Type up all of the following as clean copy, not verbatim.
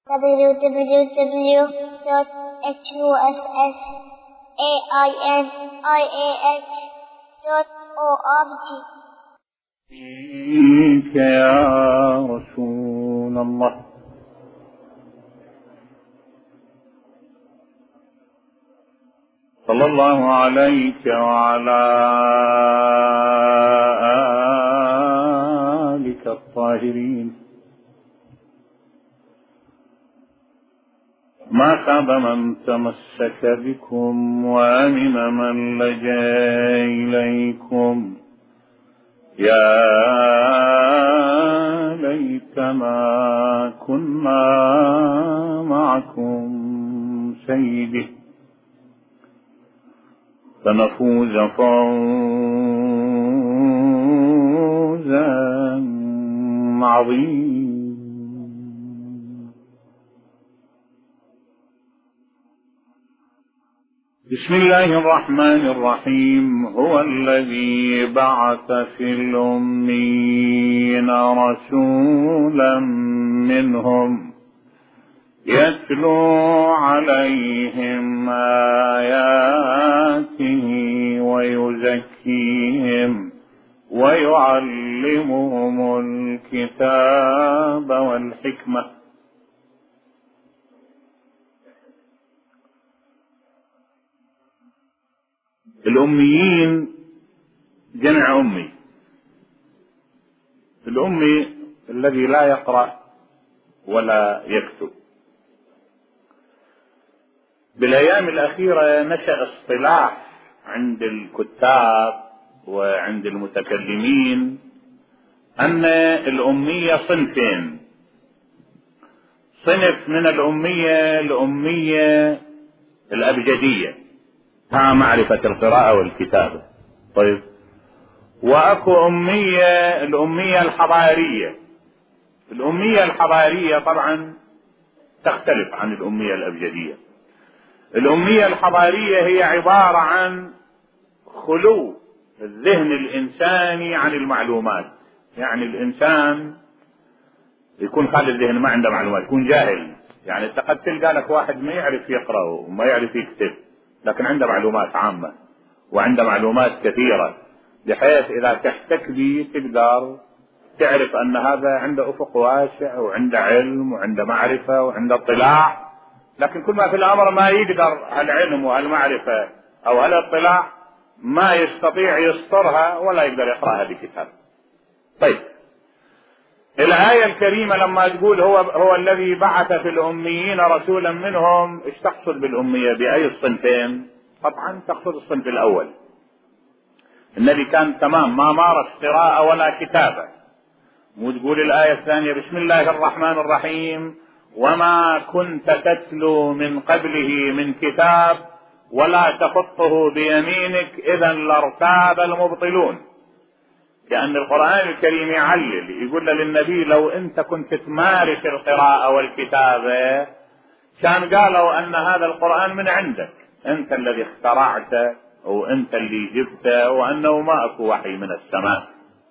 www.husainiah.org. فيك يا رسول الله صلى الله عليك وعلى آلك الطاهرين. ما خاب من تمسك بكم وأمن من لجأ إليكم. يا ليتنا كنا معكم سيدي فنفوز فوزا عظيما. بسم الله الرحمن الرحيم. هو الذي بعث في الأميين رسولا منهم يتلو عليهم آياته ويزكيهم ويعلمهم الكتاب والحكمة. الأميين جمع أمي. الأمي الذي لا يقرأ ولا يكتب. بالأيام الأخيرة نشأ اصطلاح عند الكتاب وعند المتكلمين أن الأمية صنفين. صنف من الأمية الأمية الأبجدية مع معرفة القراءة والكتابة. طيب، وأكو أمية الأمية الحضارية. الأمية الحضارية طبعا تختلف عن الأمية الأبجدية. الأمية الحضارية هي عبارة عن خلو الذهن الإنساني عن المعلومات. يعني الإنسان يكون خالي الذهن، ما عنده معلومات، يكون جاهل. يعني انت قد تلقى لك واحد ما يعرف يقرأ وما يعرف يكتب، لكن عنده معلومات عامة وعنده معلومات كثيرة، بحيث إذا تحتك به تقدر تعرف أن هذا عنده أفق واسع وعنده علم وعنده معرفة وعنده اطلاع. لكن كل ما في الأمر ما يقدر هالعلم وهالمعرفة أو هالاطلاع ما يستطيع يسطرها ولا يقدر يقرأها بكتاب. طيب، الآية الكريمة لما تقول هو الذي بعث في الأميين رسولا منهم، ايش تقصد بالأمية؟ بأي الصنفين؟ طبعا تقصد الصنف الأول. النبي كان تمام ما مارس قراءة ولا كتابة. وتقول الآية الثانية بسم الله الرحمن الرحيم وما كنت تتلو من قبله من كتاب ولا تخطه بيمينك إذا لارتاب المبطلون. كأن القرآن الكريم يعلل، يقول للنبي لو أنت كنت تمارس القراءة والكتابة كان قالوا أن هذا القرآن من عندك، أنت اللي اخترعته وأنت اللي جبته، وأنه ما أكو وحي من السماء.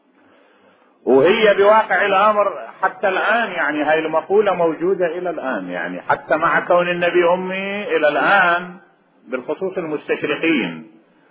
وهي بواقع الأمر حتى الآن، يعني هاي المقولة موجودة إلى الآن، يعني حتى مع كون النبي أمي إلى الآن، بالخصوص المستشرقين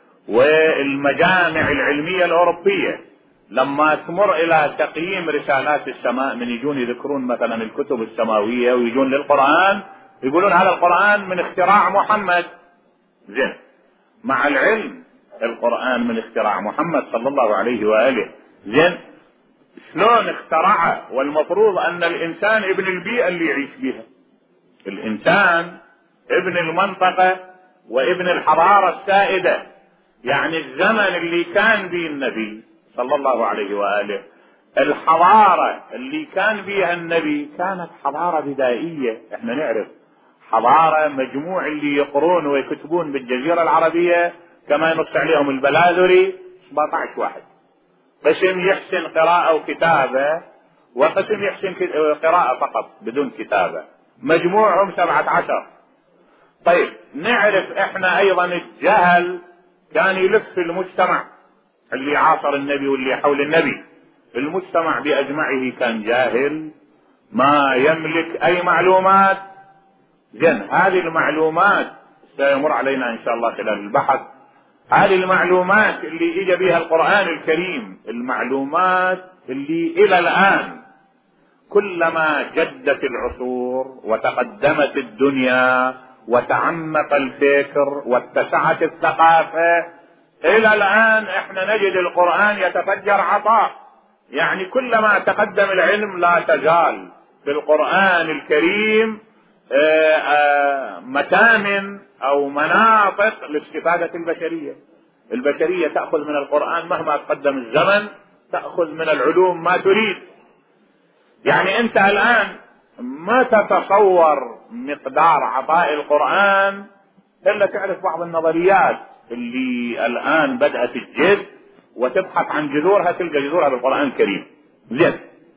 والمجامع العلمية الأوروبية لما تمر إلى تقييم رسالات السماء، من يجون يذكرون مثلا الكتب السماوية ويجون للقرآن يقولون هذا القرآن من اختراع محمد. زين، مع العلم القرآن من اختراع محمد صلى الله عليه وآله. زين، شلون اخترعه؟ والمفروض أن الإنسان ابن البيئة اللي يعيش بها، الإنسان ابن المنطقة وابن الحضارة السائدة. يعني الزمن اللي كان به النبي صلى الله عليه وآله، الحضارة اللي كان بها النبي كانت حضارة بدائية. احنا نعرف حضارة مجموع اللي يقرون ويكتبون بالجزيرة العربية كما ينص عليهم البلاذري 17 واحد، قسم يحسن قراءة وكتابة وقسم يحسن قراءة فقط بدون كتابة، مجموعهم 17. طيب، نعرف احنا ايضا الجهل كان يلف في المجتمع اللي عاصر النبي واللي حول النبي. المجتمع بأجمعه كان جاهل، ما يملك اي معلومات. زين، هذه المعلومات سيمر علينا ان شاء الله خلال البحث. هذه المعلومات اللي اجى بها القرآن الكريم، المعلومات اللي الى الان كلما جدت العصور وتقدمت الدنيا وتعمق الفكر واتسعت الثقافة، الى الان احنا نجد القرآن يتفجر عطاء. يعني كلما تقدم العلم لا تزال في القرآن الكريم مكامن او مناطق لاستفادة البشرية. البشرية تأخذ من القرآن مهما تقدم الزمن، تأخذ من العلوم ما تريد. يعني انت الان ما تتصور مقدار عطاء القرآن الا تعرف بعض النظريات اللي الان بدأت الجد وتبحث عن جذورها، تلقى جذورها بالقرآن الكريم. زين،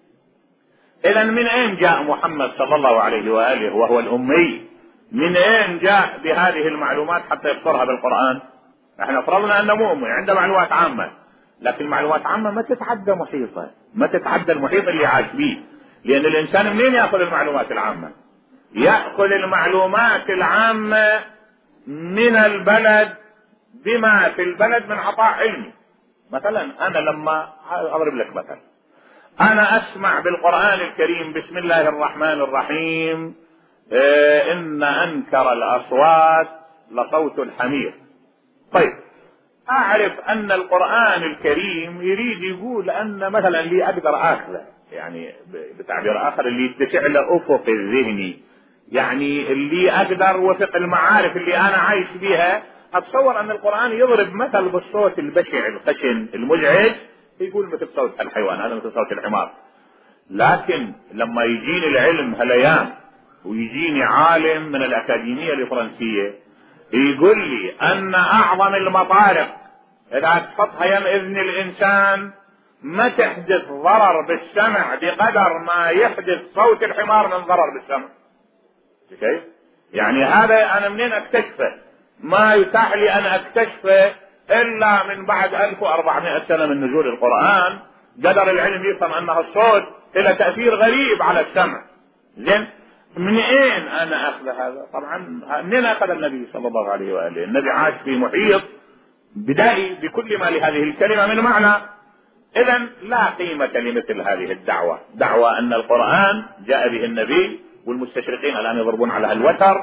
اذا من اين جاء محمد صلى الله عليه وآله وهو الامي؟ من اين جاء بهذه المعلومات حتى يبصرها بالقرآن؟ احنا فرضنا انه مؤمن عنده معلومات عامة، لكن معلومات عامة ما تتعدى محيطه، ما تتعدى المحيط اللي عاش فيه. لان الانسان منين ياخذ المعلومات العامة؟ يأخذ المعلومات العامة من البلد، بما في البلد من عطاء علمي. مثلا انا لما اضرب لك مثل، انا اسمع بالقرآن الكريم بسم الله الرحمن الرحيم ان انكر الاصوات لصوت الحمير. طيب، اعرف ان القرآن الكريم يريد يقول ان مثلا اللي اقدر اخذه، يعني بتعبير اخر اللي يتسع له افق الذهني، يعني اللي اقدر وفق المعارف اللي انا عايش بها، اتصور ان القرآن يضرب مثل بالصوت البشع الخشن المزعج، يقول مثل صوت الحيوان، هذا مثل صوت الحمار. لكن لما يجيني العلم هليان ويجيني عالم من الأكاديمية الفرنسية يقول لي أن أعظم المطارق إذا أسقطها يم إذن الإنسان ما تحدث ضرر بالسمع بقدر ما يحدث صوت الحمار من ضرر بالسمع. كيف؟ يعني هذا أنا منين أكتشفه؟ ما يتاح لي أن أكتشفه إلا من بعد 1400 سنة من نزول القرآن. قدر العلم يفهم أنه الصوت له تأثير غريب على السمع. زين، من أين أنا أخذ هذا؟ طبعا منين أخذ النبي صلى الله عليه وآله؟ النبي عاش في محيط بدائي بكل ما لهذه الكلمة من معنى. إذا لا قيمة لمثل هذه الدعوة، دعوة أن القرآن جاء به النبي، والمستشرقين الآن يضربون على هالوتر،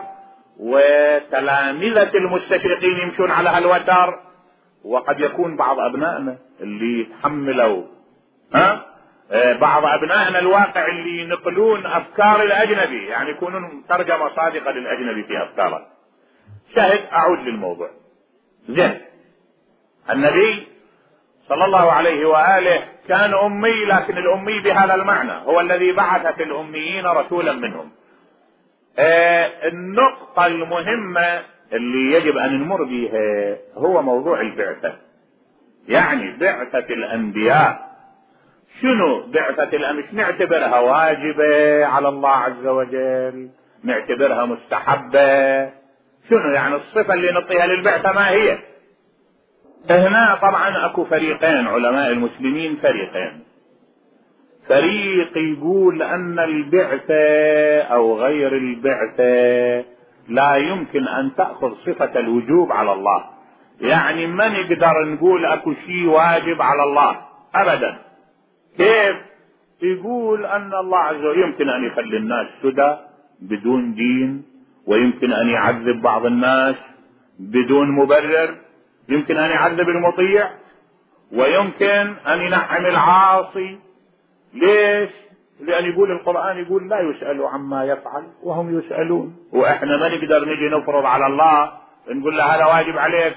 وتلامذة المستشرقين يمشون على هالوتر، وقد يكون بعض أبنائنا اللي يتحملوا بعض أبنائنا الواقع اللي ينقلون أفكار الأجنبي، يعني يكونون ترجمة صادقة للأجنبي في أفكاره. شاهد، أعود للموضوع. زين، النبي صلى الله عليه وآله كان أمي، لكن الأمي بهذا المعنى هو الذي بعث في الأميين رسولا منهم. النقطة المهمة اللي يجب أن نمر بها هو موضوع البعثة، يعني بعثة الأنبياء. شنو بعثة الأنبياء؟ نعتبرها واجبة على الله عز وجل؟ نعتبرها مستحبة؟ شنو يعني الصفة اللي نعطيها للبعثة ما هي؟ هنا طبعا اكو فريقين علماء المسلمين، فريق يقول ان البعثة او غير البعثة لا يمكن ان تأخذ صفة الوجوب على الله، يعني ما نقدر نقول اكو شيء واجب على الله ابدا. كيف؟ يقول ان الله عز وجل يمكن ان يخلي الناس سدى بدون دين، ويمكن ان يعذب بعض الناس بدون مبرر، يمكن ان يعذب المطيع، ويمكن ان ينعم العاصي. ليش؟ لان يقول القرآن يقول لا يسأل عما يفعل وهم يسألون، واحنا ما نقدر نجي نفرض على الله نقول له هذا واجب عليك.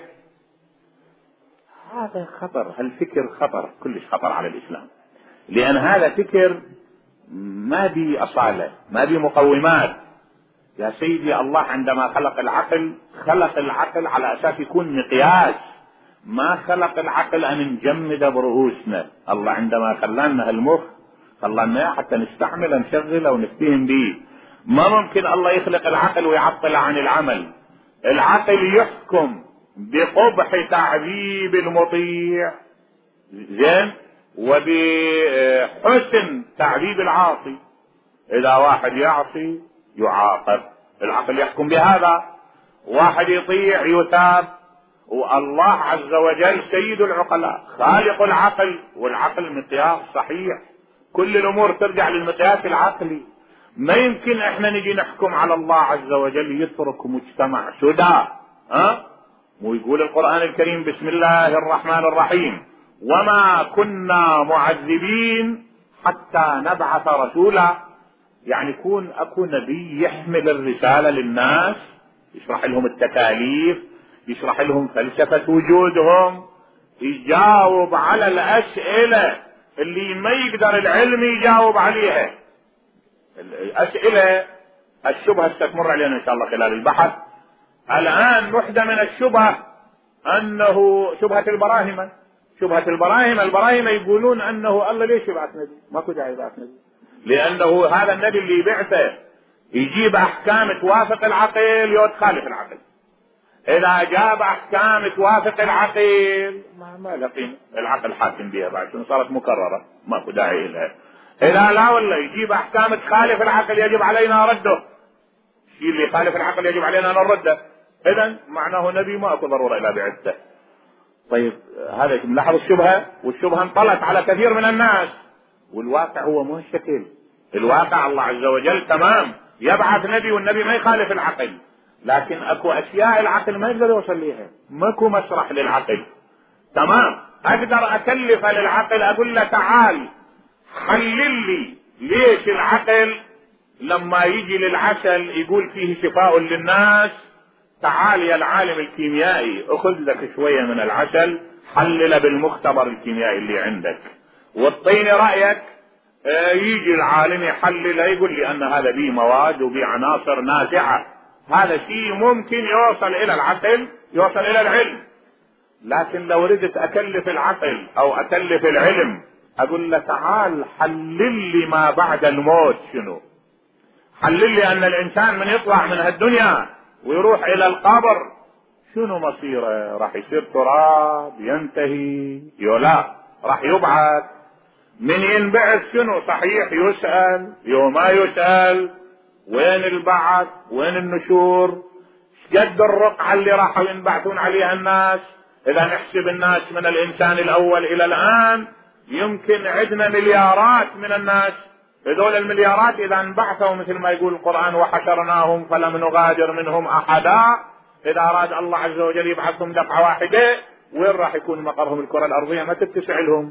هذا خطر، هالفكر خطر، كلش خطر على الاسلام، لان هذا فكر ما بي اصالة، ما بي مقومات. يا سيدي، الله عندما خلق العقل على اساس يكون مقياس، ما خلق العقل ان نجمد برؤوسنا. الله عندما خلانا المخ خلانا حتى نستعمل نشغله ونفتهم به. ما ممكن الله يخلق العقل ويعطل عن العمل. العقل يحكم بقبح تعذيب المطيع، زين، وبحسن تعذيب العاصي. اذا واحد يعصي يعاقب، العقل يحكم بهذا، واحد يطيع يثاب. والله عز وجل سيد العقلاء خالق العقل، والعقل مقياس صحيح، كل الامور ترجع للمقياس العقلي. ما يمكن احنا نجي نحكم على الله عز وجل يترك مجتمع سدى. ويقول القرآن الكريم بسم الله الرحمن الرحيم وما كنا معذبين حتى نبعث رسولا. يعني يكون اكو نبي يحمل الرسالة للناس، يشرح لهم التكاليف، يشرح لهم فلسفة وجودهم، يجاوب على الأسئلة اللي ما يقدر العلم يجاوب عليها. الأسئلة الشبهة ستمر علينا إن شاء الله خلال البحث. الآن وحدة من الشبهة أنه شبهة البراهمة. شبهة البراهمة يقولون أنه الله ليش يبعث نبي؟ ماكو داعي يبعث نبي، لأنه هذا النبي اللي يبعثه يجيب أحكام توافق العقل وتخالف العقل. إذا جاب أحكام توافق العقل ما لقينا، العقل حاكم بها بعد صارت مكررة ماكو داعي لها. إذا لا والله يجيب أحكام تخالف العقل يجب علينا رده، الشيء اللي يخالف العقل يجب علينا أن نرده. إذن معناه نبي ما أكو ضرورة إلى بعثته. طيب هذا ملاحظ الشبهة، والشبهة انطلت على كثير من الناس، والواقع هو مو الشكل. الواقع الله عز وجل تمام يبعث نبي والنبي ما يخالف العقل، لكن اكو اشياء العقل ما يقدر يوصل ليها، ماكو مسرح للعقل. تمام اقدر اكلف للعقل اقول له تعال حلل لي ليش العقل لما يجي للعسل يقول فيه شفاء للناس، تعال يا العالم الكيميائي اخذ لك شوية من العسل حلل بالمختبر الكيميائي اللي عندك واعطيني رأيك. يجي العالم يحلل يقول لي ان هذا بيه مواد وبيه عناصر نافعة. هذا شيء ممكن يوصل الى العقل، يوصل الى العلم. لكن لو ردت اكلف العقل او اكلف العلم اقول له تعال حلل لي ما بعد الموت شنو، حلل لي ان الانسان من يطلع من هالدنيا ويروح الى القبر شنو مصيره، راح يصير تراب ينتهي يولا راح يبعث، من ينبعث شنو صحيح يسأل يوم ما يسأل، وين البعث وين النشور، قد الرقعة اللي راحوا ينبعثون عليها الناس. اذا نحسب الناس من الانسان الاول الى الان يمكن عندنا مليارات من الناس. هذول المليارات اذا انبعثوا مثل ما يقول القرآن وحشرناهم فلم نغادر منهم احدا، اذا اراد الله عز وجل يبعثهم دفعة واحدة وين راح يكون مقرهم؟ الكرة الارضية ما تتسع لهم،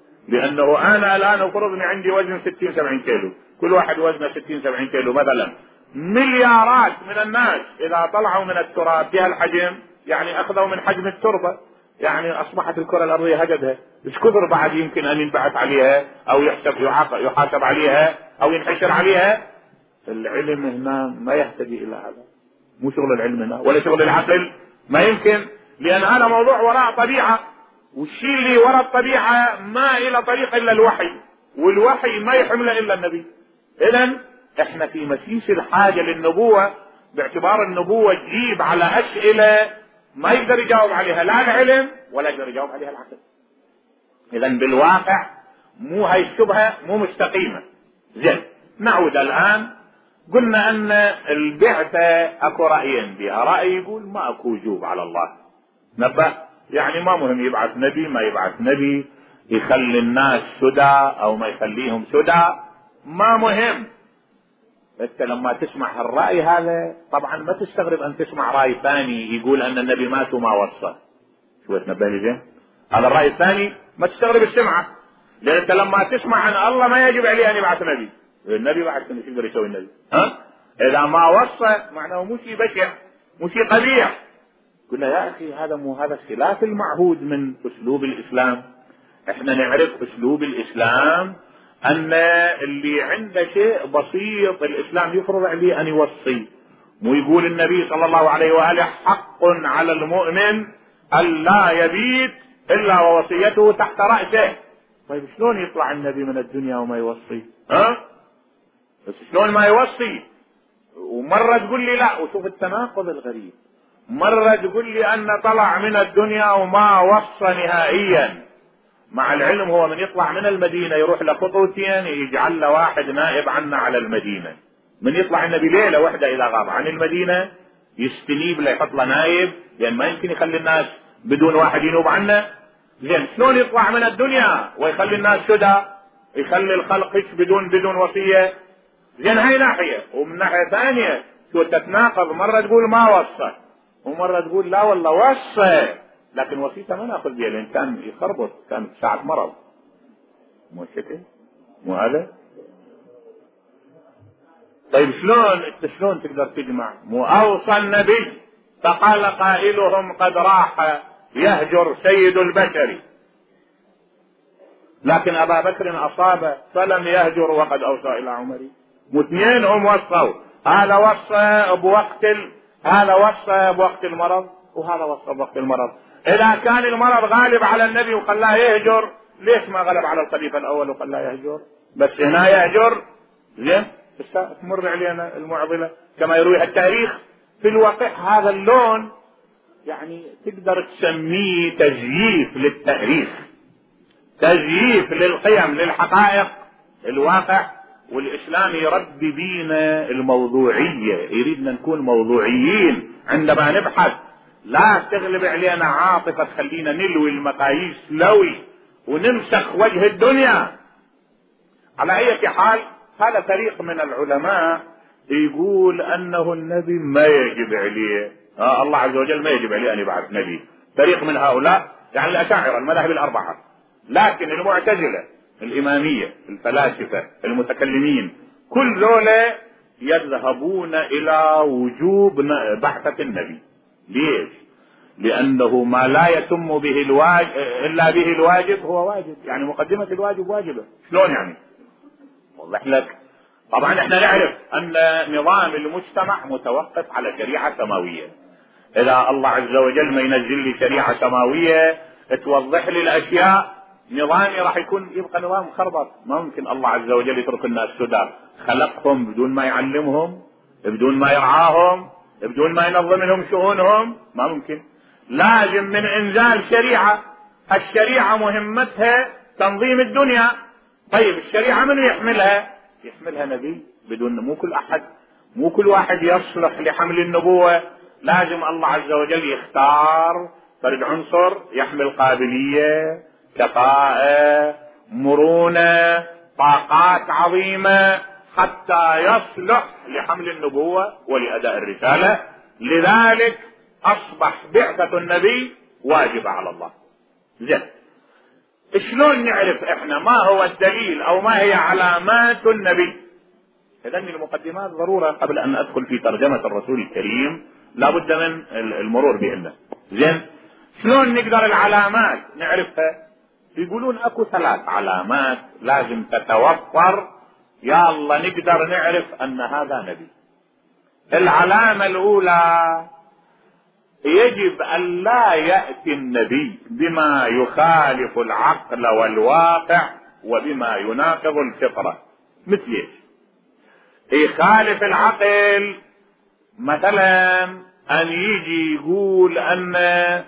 لانه انا الان افرضني عندي وزن 60-70 كيلو، كل واحد وزنه 60-70 كيلو مثلا، مليارات من الناس اذا طلعوا من التراب بهالحجم يعني اخذوا من حجم التربة، يعني اصبحت الكرة الارضية هجدها، ايش كثر بعد يمكن ان ينبعث عليها او يحاسب عليها او ينحشر عليها. العلم هنا ما يهتدي الى هذا، مو شغل العلم هنا ولا شغل العقل، ما يمكن، لان هذا موضوع وراء طبيعة، والشيء اللي وراء الطبيعة ما الى طريق الا الوحي، والوحي ما يحمله الا النبي. اذن احنا في مسيس الحاجة للنبوة، باعتبار النبوة تجيب على اسئلة ما يقدر يجاوب عليها لا العلم ولا يقدر يجاوب عليها العقل. اذن بالواقع مو هاي الشبهة مو مستقيمة. زين نعود الان، قلنا ان البعثة اكو رأيين بها، رأي يقول ما اكو وجوب على الله نبه، يعني ما مهم يبعث نبي ما يبعث نبي، يخلي الناس سدى او ما يخليهم سدى ما مهم. انت لما تسمع الرأي هذا طبعا ما تستغرب ان تسمع رأي ثاني يقول ان النبي مات وما وصى. شو تنبه لي زين؟ هذا الرأي الثاني ما تستغرب السمعة، لان انت لما تسمع عن الله ما يجب عليه ان يبعث نبي، النبي بعد شو يقدر يسوي النبي؟ اذا ما وصى معناه مو شيء بشع مو شيء قبيح. قلنا يا اخي هذا مو هذا خلاف المعهود من اسلوب الاسلام. احنا نعرف اسلوب الاسلام ان اللي عنده شيء بسيط الاسلام يفرض عليه ان يوصي، مو يقول النبي صلى الله عليه وآله حق على المؤمن ان لا يبيت الا ووصيته تحت رأسه. طيب شلون يطلع النبي من الدنيا وما يوصي؟ بس شلون ما يوصي؟ ومرة تقول لي لا، وشوف التناقض الغريب، مرة تقول لي ان طلع من الدنيا وما وصى نهائيا، مع العلم هو من يطلع من المدينة يروح لخطوتين يجعل له واحد نائب عنا على المدينة. من يطلع النبي ليلة واحدة إذا غاب عن المدينة يستنيب له يحط له نائب، لأن ما يمكن يخلي الناس بدون واحد ينوب عنه. زين شلون يطلع من الدنيا ويخلي الناس سدى، يخلي الخلق بدون وصية؟ زين هاي ناحية. ومن ناحية ثانية شو تتناقض، مرة تقول ما وصى ومرة تقول لا والله وصى، لكن وصيته ما ناخذ بها لان كان يخربط، كان ساعة مرض. مو شكل مو هذا. طيب شلون تقدر تجمع؟ مو اوصى النبي فقال قائلهم قد راح يهجر سيد البشر، لكن ابا بكر اصاب فلم يهجر وقد اوصى الى عمر. واثنين هم وصوا، هذا وصى بوقت المرض وهذا وصى بوقت المرض. اذا كان المرض غالب على النبي وخلاه يهجر، ليش ما غلب على الخليفة الاول وخلاه يهجر؟ بس هنا يهجر. زين تمر علينا المعضلة كما يرويها التاريخ. في الواقع هذا اللون يعني تقدر تسميه تزييف للتاريخ، تزييف للقيم للحقائق الواقع. والإسلام يربي بينا الموضوعية، يريدنا نكون موضوعيين عندما نبحث، لا تغلب علينا عاطفة تخلينا نلوي المقاييس لوي ونمسخ وجه الدنيا. على أي حال هذا فريق من العلماء يقول أنه النبي ما يجب عليه، الله عز وجل ما يجب عليه أن يبعث نبي. فريق من هؤلاء يعني الأشاعرة المذاهب الأربعة. لكن المعتزلة الإمامية الفلاسفة المتكلمين كل ذولا يذهبون إلى وجوب بعثة النبي. ليش؟ لأنه ما لا يتم به الواجب إلا به الواجب هو واجب، يعني مقدمة الواجب واجبة. شلون يعني؟ وضح لك. طبعا احنا نعرف أن نظام المجتمع متوقف على شريعة سماوية. إذا الله عز وجل ما ينزل لي شريعة سماوية توضح لي الأشياء، نظامي راح يبقى نظام خربط. ما ممكن الله عز وجل يترك الناس سدى، خلقهم بدون ما يعلمهم، بدون ما يرعاهم، بدون ما ينظم لهم شؤونهم، ما ممكن. لازم من انزال شريعة. الشريعة مهمتها تنظيم الدنيا. طيب الشريعة من يحملها نبي. بدون مو كل واحد يصلح لحمل النبوة. لازم الله عز وجل يختار فرد عنصر يحمل قابلية، كفاءة، مرونة، طاقات عظيمة حتى يصلح لحمل النبوة ولأداء الرسالة. لذلك أصبح بعثة النبي واجبة على الله. زين شلون نعرف احنا ما هو الدليل او ما هي علامات النبي؟ إذن المقدمات ضرورة قبل ان ادخل في ترجمة الرسول الكريم، لابد من المرور بهن. زين شلون نقدر العلامات نعرفها؟ يقولون اكو 3 علامات لازم تتوفر يا الله نقدر نعرف ان هذا نبي. العلامة الاولى يجب ان لا يأتي النبي بما يخالف العقل والواقع وبما يناقض الفطرة. مثل ايش؟ يخالف العقل، مثلا ان يجي يقول ان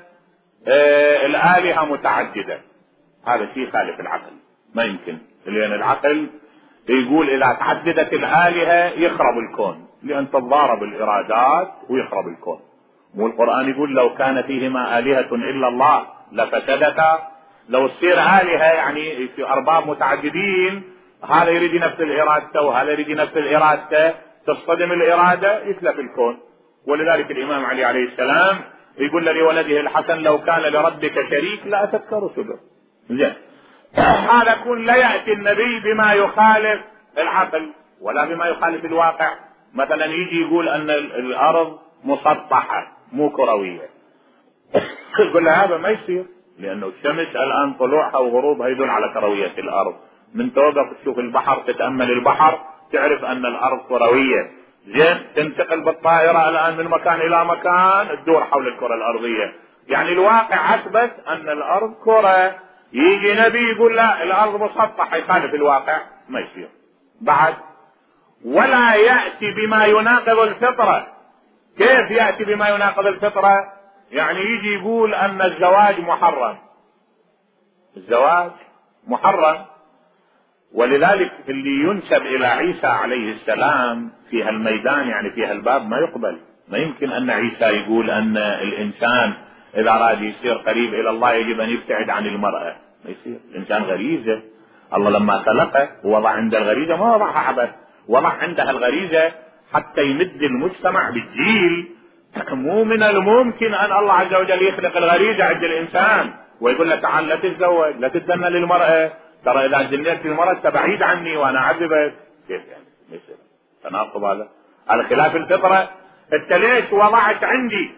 الآلهة متعددة، هذا شيء يخالف العقل، ما يمكن. لان العقل يقول اذا تعددت الآلهة يخرب الكون، لان تتضارب الارادات ويخرب الكون. والقرآن يقول لو كان فيهما آلهة إلا الله لفسدتا. لو تصير آلهة يعني في أرباب متعددين، هذا يريد نفس الإرادة وهذا يريد نفس الإرادة، تصطدم الإرادة يتلف الكون. ولذلك الإمام علي عليه السلام يقول لولده الحسن لو كان لربك شريك لأتتك رسله. زين هذا يكون لا يأتي النبي بما يخالف العقل ولا بما يخالف الواقع. مثلا يجي يقول أن الأرض مسطحة مو كروية، يقول له هذا ما يصير، لأنه الشمس الآن طلوعها وغروبها يدل على كروية الأرض. من توقف تشوف البحر، تتأمل البحر، تعرف أن الأرض كروية. زين تنتقل بالطائرة الآن من مكان إلى مكان تدور حول الكرة الأرضية، يعني الواقع أثبت أن الأرض كرة. يجي نبي يقول لا الأرض مسطحة، يخالف الواقع، ما يصير. بعد ولا يأتي بما يناقض الفطرة. كيف يأتي بما يناقض الفطرة؟ يعني يجي يقول أن الزواج محرم، الزواج محرم. ولذلك اللي ينسب الى عيسى عليه السلام في هالميدان يعني في هالباب ما يقبل. ما يمكن ان عيسى يقول ان الانسان اذا اراد يصير قريب الى الله يجب ان يبتعد عن المرأة. ما يصير. الانسان غريزة، الله لما خلقه وضع عنده الغريزة، ما وضعها عبث، وضع عندها الغريزة حتى يمد المجتمع بالجيل. مو من الممكن ان الله عز وجل يخلق الغريزة عند الانسان ويقول له تعال لا تتزوج لا تتدنى للمرأة، ترى اذا جنيت المرأة انت بعيد عني وانا اعذبك. كيف يعني؟ مثل تناقض هذا، على خلاف الفطرة. انت ليش وضعت عندي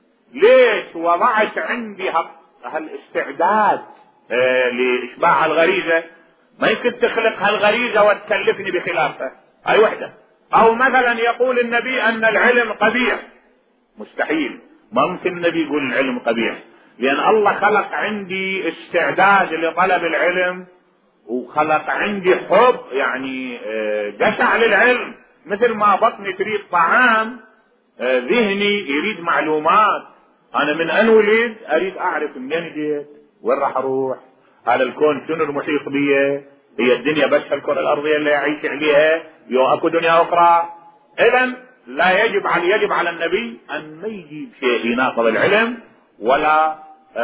هالاستعداد لاشباع الغريزة؟ ما يمكن تخلق هالغريزة وتكلفني بخلافها. اي وحدة. او مثلا يقول النبي ان العلم قبيح، مستحيل. ما ممكن النبي يقول العلم قبيح، لان الله خلق عندي استعداد لطلب العلم وخلق عندي حب يعني جشع للعلم. مثل ما بطني تريد طعام، ذهني يريد معلومات. انا من ان ولد اريد اعرف منين جيت، وين راح اروح، هذا الكون شنو المحيط بي، هي الدنيا بس الكرة الارضية اللي اعيش عليها، يو اكو دنيا اخرى. اذا لا يجب على النبي ان ما يجيب شيء يناقض العلم ولا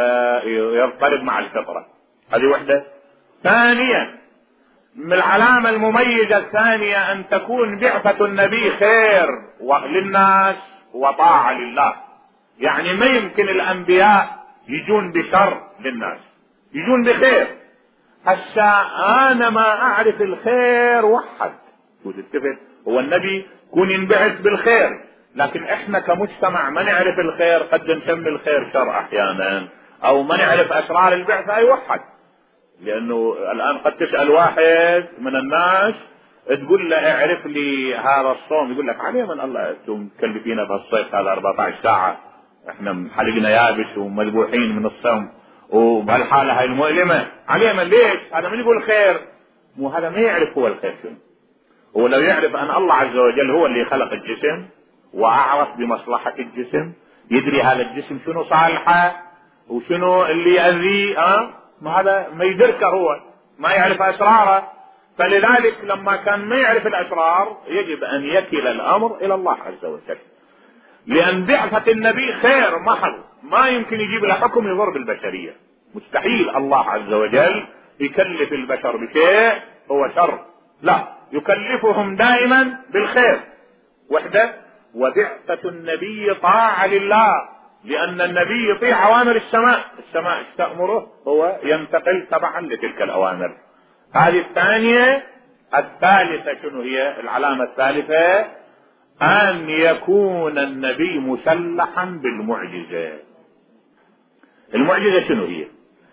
يضطرب مع الفطرة. هذه وحدة. ثانيا، من العلامة المميزة الثانية ان تكون بعثة النبي خير للناس وطاعة لله. يعني ما يمكن الانبياء يجون بشر للناس، يجون بخير. هسا انا ما اعرف الخير وحد وتتفق. هو النبي يكون ينبعث بالخير، لكن احنا كمجتمع ما نعرف الخير، قد نسمي الخير شر احيانا، او ما نعرف اسرار البعثة اي وحد. لانه الان قد تسأل واحد من الناس تقول له اعرف لي هذا الصوم، يقول لك عليه من الله انتم مكلفين بهالصيف هذا 14 ساعة، احنا حلقنا يابس ومذبوحين من الصوم وبهالحالة هاي المؤلمة، عليه من ليش؟ هذا من يقول خير؟ مو هذا ما يعرف هو الخير شنو. هو لو يعرف ان الله عز وجل هو اللي خلق الجسم واعرف بمصلحة الجسم، يدري هذا الجسم شنو صالحه وشنو اللي يأذيه، ما هذا ما يدركه، هو ما يعرف اسراره. فلذلك لما كان ما يعرف الاسرار يجب ان يكل الامر الى الله عز وجل، لان بعثة النبي خير محض، ما يمكن يجيب له حكم يضر بالبشرية. مستحيل الله عز وجل يكلف البشر بشيء هو شر، لا، يكلفهم دائما بالخير. وحده. وبعثة النبي طاعة لله، لان النبي يطيع اوامر السماء ايش تأمره هو ينتقل تبعا لتلك الاوامر. هذه الثانية. الثالثة شنو هي العلامة الثالثة؟ ان يكون النبي مسلحا بالمعجزة. المعجزة شنو هي؟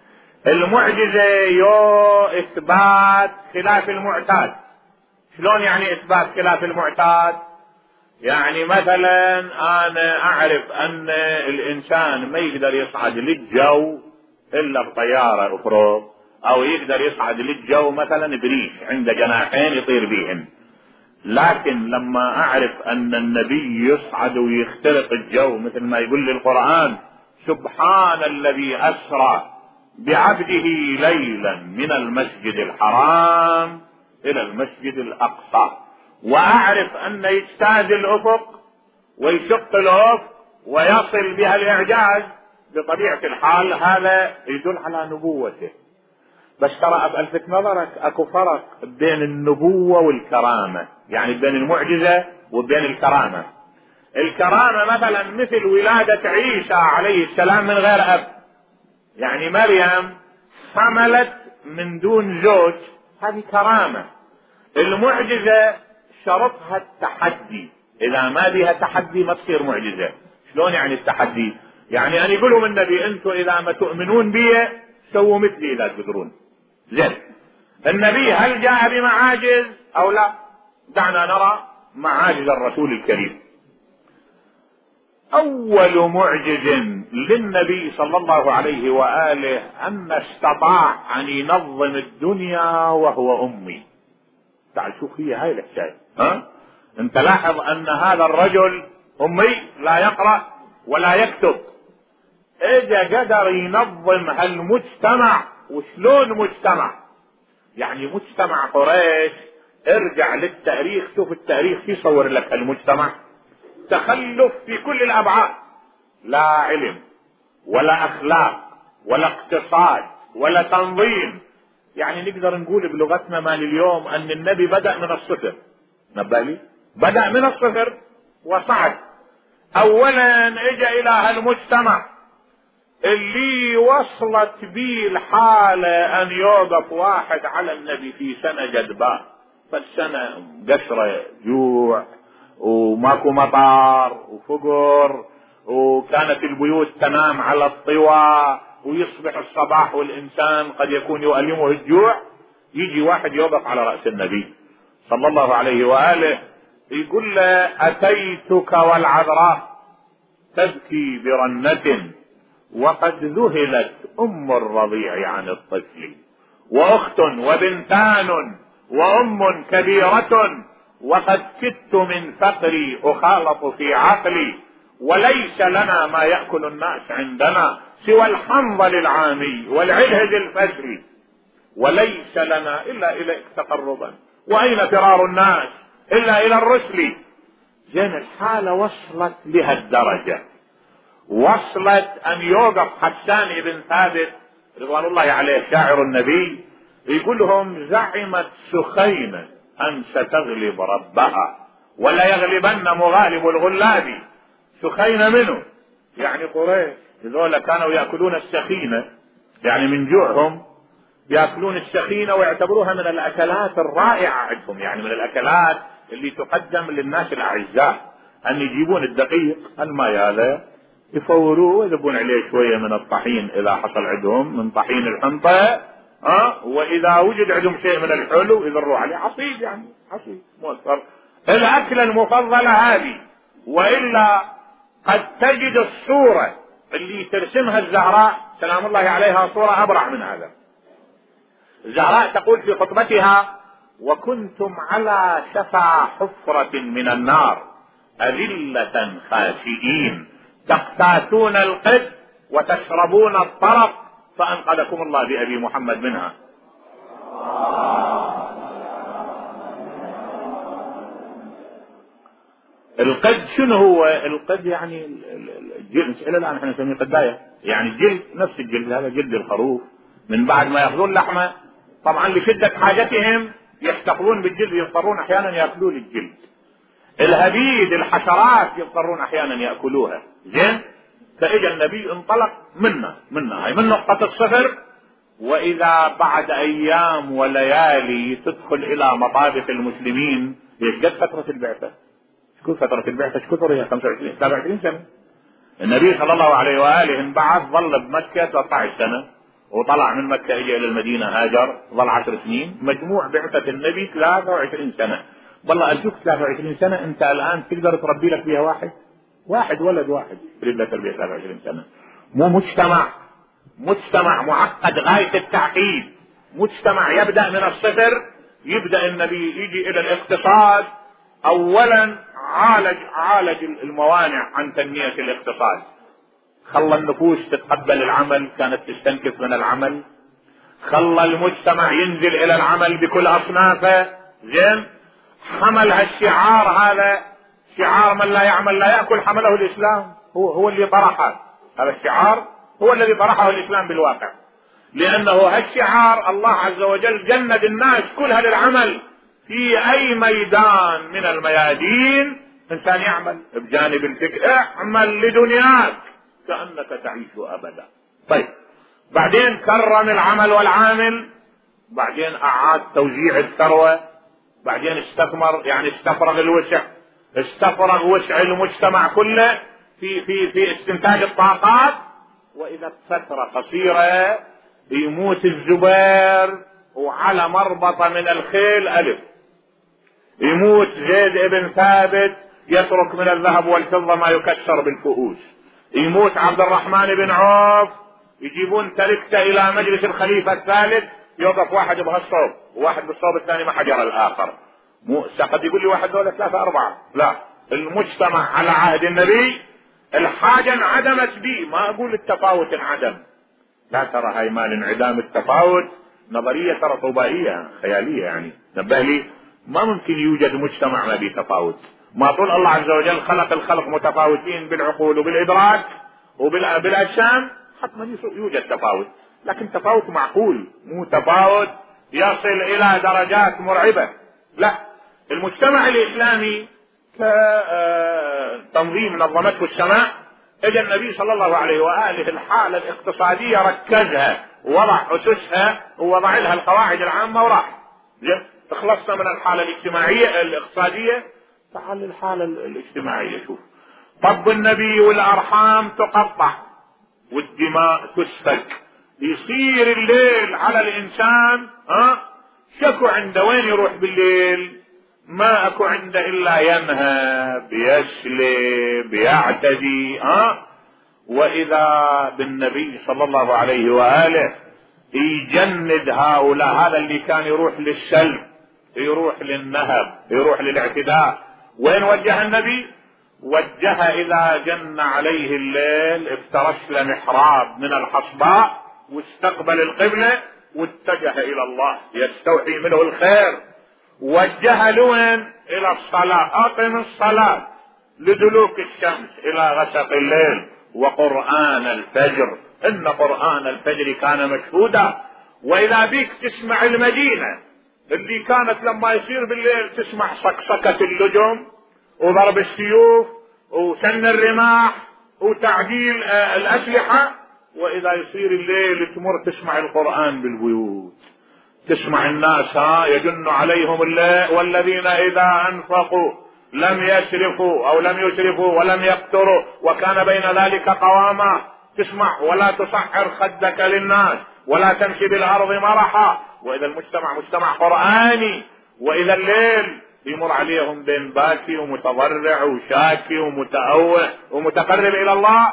المعجزة اثبات خلاف المعتاد. شلون يعني اثبات خلاف المعتاد؟ يعني مثلا انا اعرف ان الانسان ما يقدر يصعد للجو الا بطيارة اخرى، او يقدر يصعد للجو مثلا بريش عنده جناحين يطير بيهم. لكن لما اعرف ان النبي يصعد ويخترق الجو مثل ما يقول لي القرآن سبحان الذي اسرى بعبده ليلا من المسجد الحرام الى المسجد الاقصى، واعرف ان يجتاز الافق ويشق الافق ويصل بها الاعجاز، بطبيعة الحال هذا يدل على نبوته. بس ترى بألفت نظرك اكو فرق بين النبوة والكرامة، يعني بين المعجزة وبين الكرامة. الكرامة مثلا مثل ولادة عيسى عليه السلام من غير اب، يعني مريم حملت من دون زوج، هذه كرامة. المعجزة شرطها التحدي، اذا ما بها تحدي ما تصير معجزة. شلون يعني التحدي؟ يعني ان يقول لهم النبي انتم اذا ما تؤمنون بي سووا مثلي اذا تقدرون. زين، النبي هل جاء بمعاجز او لا؟ دعنا نرى معاجز الرسول الكريم. اول معجز للنبي صلى الله عليه وآله ان استطاع ان ينظم الدنيا وهو امي. تعال شوف هي هاي الحكاية. انت لاحظ ان هذا الرجل امي لا يقرأ ولا يكتب، اذا قدر ينظم هالمجتمع وشلون مجتمع؟ يعني مجتمع قريش، ارجع للتاريخ، شوف التاريخ يصور لك المجتمع تخلف في كل الابعاد، لا علم ولا اخلاق ولا اقتصاد ولا تنظيم. يعني نقدر نقول بلغتنا مال اليوم ان النبي بدأ من الصفر. نبالي بدأ من الصفر وصعد. اولا اجى الى هالمجتمع اللي وصلت بيه الحالة ان يوقف واحد على النبي في سنة جدباء، فالسنة قشرة جوع وماكو مطار وفقر، وكانت البيوت تنام على الطوى، ويصبح الصباح والإنسان قد يكون يؤلمه الجوع، يجي واحد يوقف على رأس النبي صلى الله عليه وآله يقول له: أتيتك والعذراء تبكي برنة، وقد ذهلت أم الرضيع عن الطفل، وأخت وبنتان وأم كبيرة، وقد كدت من فقري أخالط في عقلي، وليس لنا ما يأكل الناس عندنا سوى الحنظل العامي والعلهج الفجري، وليس لنا إلا إليك تقربا، وأين فرار الناس إلا إلى الرسل. زين الحالة وصلت لها الدرجة، وصلت أن يوقف حسان بن ثابت رضوان الله عليه شاعر النبي يقول لهم: زعمت سخينة أن ستغلب ربها، ولا يغلبن مغالب الغلاب. سخينة منه يعني قريش، هذول كانوا يأكلون السخينة، يعني من جوعهم يأكلون السخينة ويعتبروها من الأكلات الرائعة عندهم، يعني من الأكلات اللي تقدم للناس الأعزاء، أن يجيبون الدقيق الماء هذا يفوروه ويذبون عليه شوية من الطحين إذا حصل عندهم من طحين الحنطة، وإذا وجد عندهم شيء من الحلو يذروا عليه عصيد، يعني عصيد مؤثر، الأكلة المفضلة هذه. وإلا قد تجد الصورة اللي ترسمها الزهراء سلام الله عليها صورة أبرع من هذا. الزهراء تقول في خطبتها: وكنتم على شفا حفرة من النار أذلة خاشئين تقتاتون القد وتشربون الطرف فأنقذكم الله بأبي محمد منها. القد شنو هو؟ القد يعني الجلد، الى الان احنا نسميه قدايه، يعني الجلد، نفس الجلد هذا جلد الخروف. من بعد ما ياخذون لحمه طبعا لشده حاجتهم يحتفظون بالجلد، يضطرون احيانا ياكلون الجلد. الهبيد الحشرات يضطرون احيانا ياكلوها. زين، فاجى النبي انطلق منا هاي من نقطه الصفر، واذا بعد ايام وليالي تدخل الى مطابخ المسلمين. يجد فتره البعثه، شكون فتره البعثه؟ شكون هي 25 27 سنه. النبي صلى الله عليه واله انبعث، ظل بمكه 13 سنه، وطلع من مكه اجى الى المدينه هاجر، ظل 10 سنين. مجموع بعثه النبي 23 سنه. والله ارجوك 23 سنه انت الان تقدر تربي لك فيها واحد ولد واحد تريد له تربيه 23 سنه. مو مجتمع معقد غايه التعقيد، مجتمع يبدا من الصفر. يبدا النبي يجي الى الاقتصاد، اولا عالج الموانع عن تنميه الاقتصاد، خلى النفوس تتقبل العمل، كانت تستنكف من العمل، خلى المجتمع ينزل الى العمل بكل اصنافه. زين، حمل هالشعار هذا، شعار من لا يعمل لا يأكل، حمله الإسلام، هو اللي طرحه هذا الشعار، هو الذي طرحه الإسلام بالواقع، لأنه هالشعار الله عز وجل جند الناس كلها للعمل في أي ميدان من الميادين. إنسان يعمل بجانب الفكر، اعمل لدنياك كأنك تعيش أبدا. طيب، بعدين كرم العمل والعامل، بعدين أعاد توزيع الثروة، بعدين استثمر، يعني استفرغ الوسع، استفرغ وسع المجتمع كله في استنتاج الطاقات. واذا فترة قصيرة يموت الزبير وعلى مربطة من الخيل ألف، يموت زيد ابن ثابت يترك من الذهب والفضة ما يكسر بالفؤوس، يموت عبد الرحمن بن عوف يجيبون تركته الى مجلس الخليفة الثالث، يوقف واحد بهالصوب وواحد بالصوب الثاني ما حجر الاخر. مو قد يقول لي واحد دولة 3 4، لا، المجتمع على عهد النبي الحاجة انعدمت به، ما اقول التفاوت انعدم، لا ترى هاي مال انعدام التفاوت نظرية ترى طوبائية خيالية، يعني نبه لي ما ممكن يوجد مجتمع ما به تفاوت. ما طول الله عز وجل خلق الخلق متفاوتين بالعقول وبالإدراك وبالأجسام، حتما يوجد تفاوت، لكن تفاوت معقول، مو تفاوت يصل إلى درجات مرعبة. لا، المجتمع الإسلامي كتنظيم نظمته السماء، اجى النبي صلى الله عليه وآله الحالة الاقتصادية ركزها ووضع أسسها ووضع لها القواعد العامة وراح. تخلصنا من الحالة الاجتماعية الاقتصادية، تعال الحالة الاجتماعية. شوف طب النبي والأرحام تقطع والدماء تسفك، يصير الليل على الإنسان شكو عنده وين يروح بالليل؟ ما اكو عنده الا ينهى بيسلي بيعتدي. واذا بالنبي صلى الله عليه واله يجند هؤلاء، هذا اللي كان يروح للسلب، يروح للنهب، يروح للاعتداء، وين وجه النبي؟ وجه اذا جن عليه الليل افترش له محراب من الحصباء واستقبل القبلة واتجه الى الله يستوحي منه الخير. وجه لوين؟ الى الصلاة، اقم الصلاة لدلوك الشمس الى غسق الليل وقرآن الفجر، ان قرآن الفجر كان مشهودا. واذا بيك تسمع المدينة اللي كانت لما يصير بالليل تسمع صكصكة اللجم وضرب السيوف وسن الرماح وتعديل الاسلحة، واذا يصير الليل تمر تسمع القرآن بالبيوت، تسمع الناس يجن عليهم الليل والذين اذا انفقوا لم يسرفوا او لم يسرفوا ولم يقتروا وكان بين ذلك قواما. تسمع ولا تصعر خدك للناس ولا تمشي بالارض مرحا. واذا المجتمع مجتمع قرآني، واذا الليل يمر عليهم بين باكي ومتضرع وشاكي ومتأوه ومتقرب الى الله،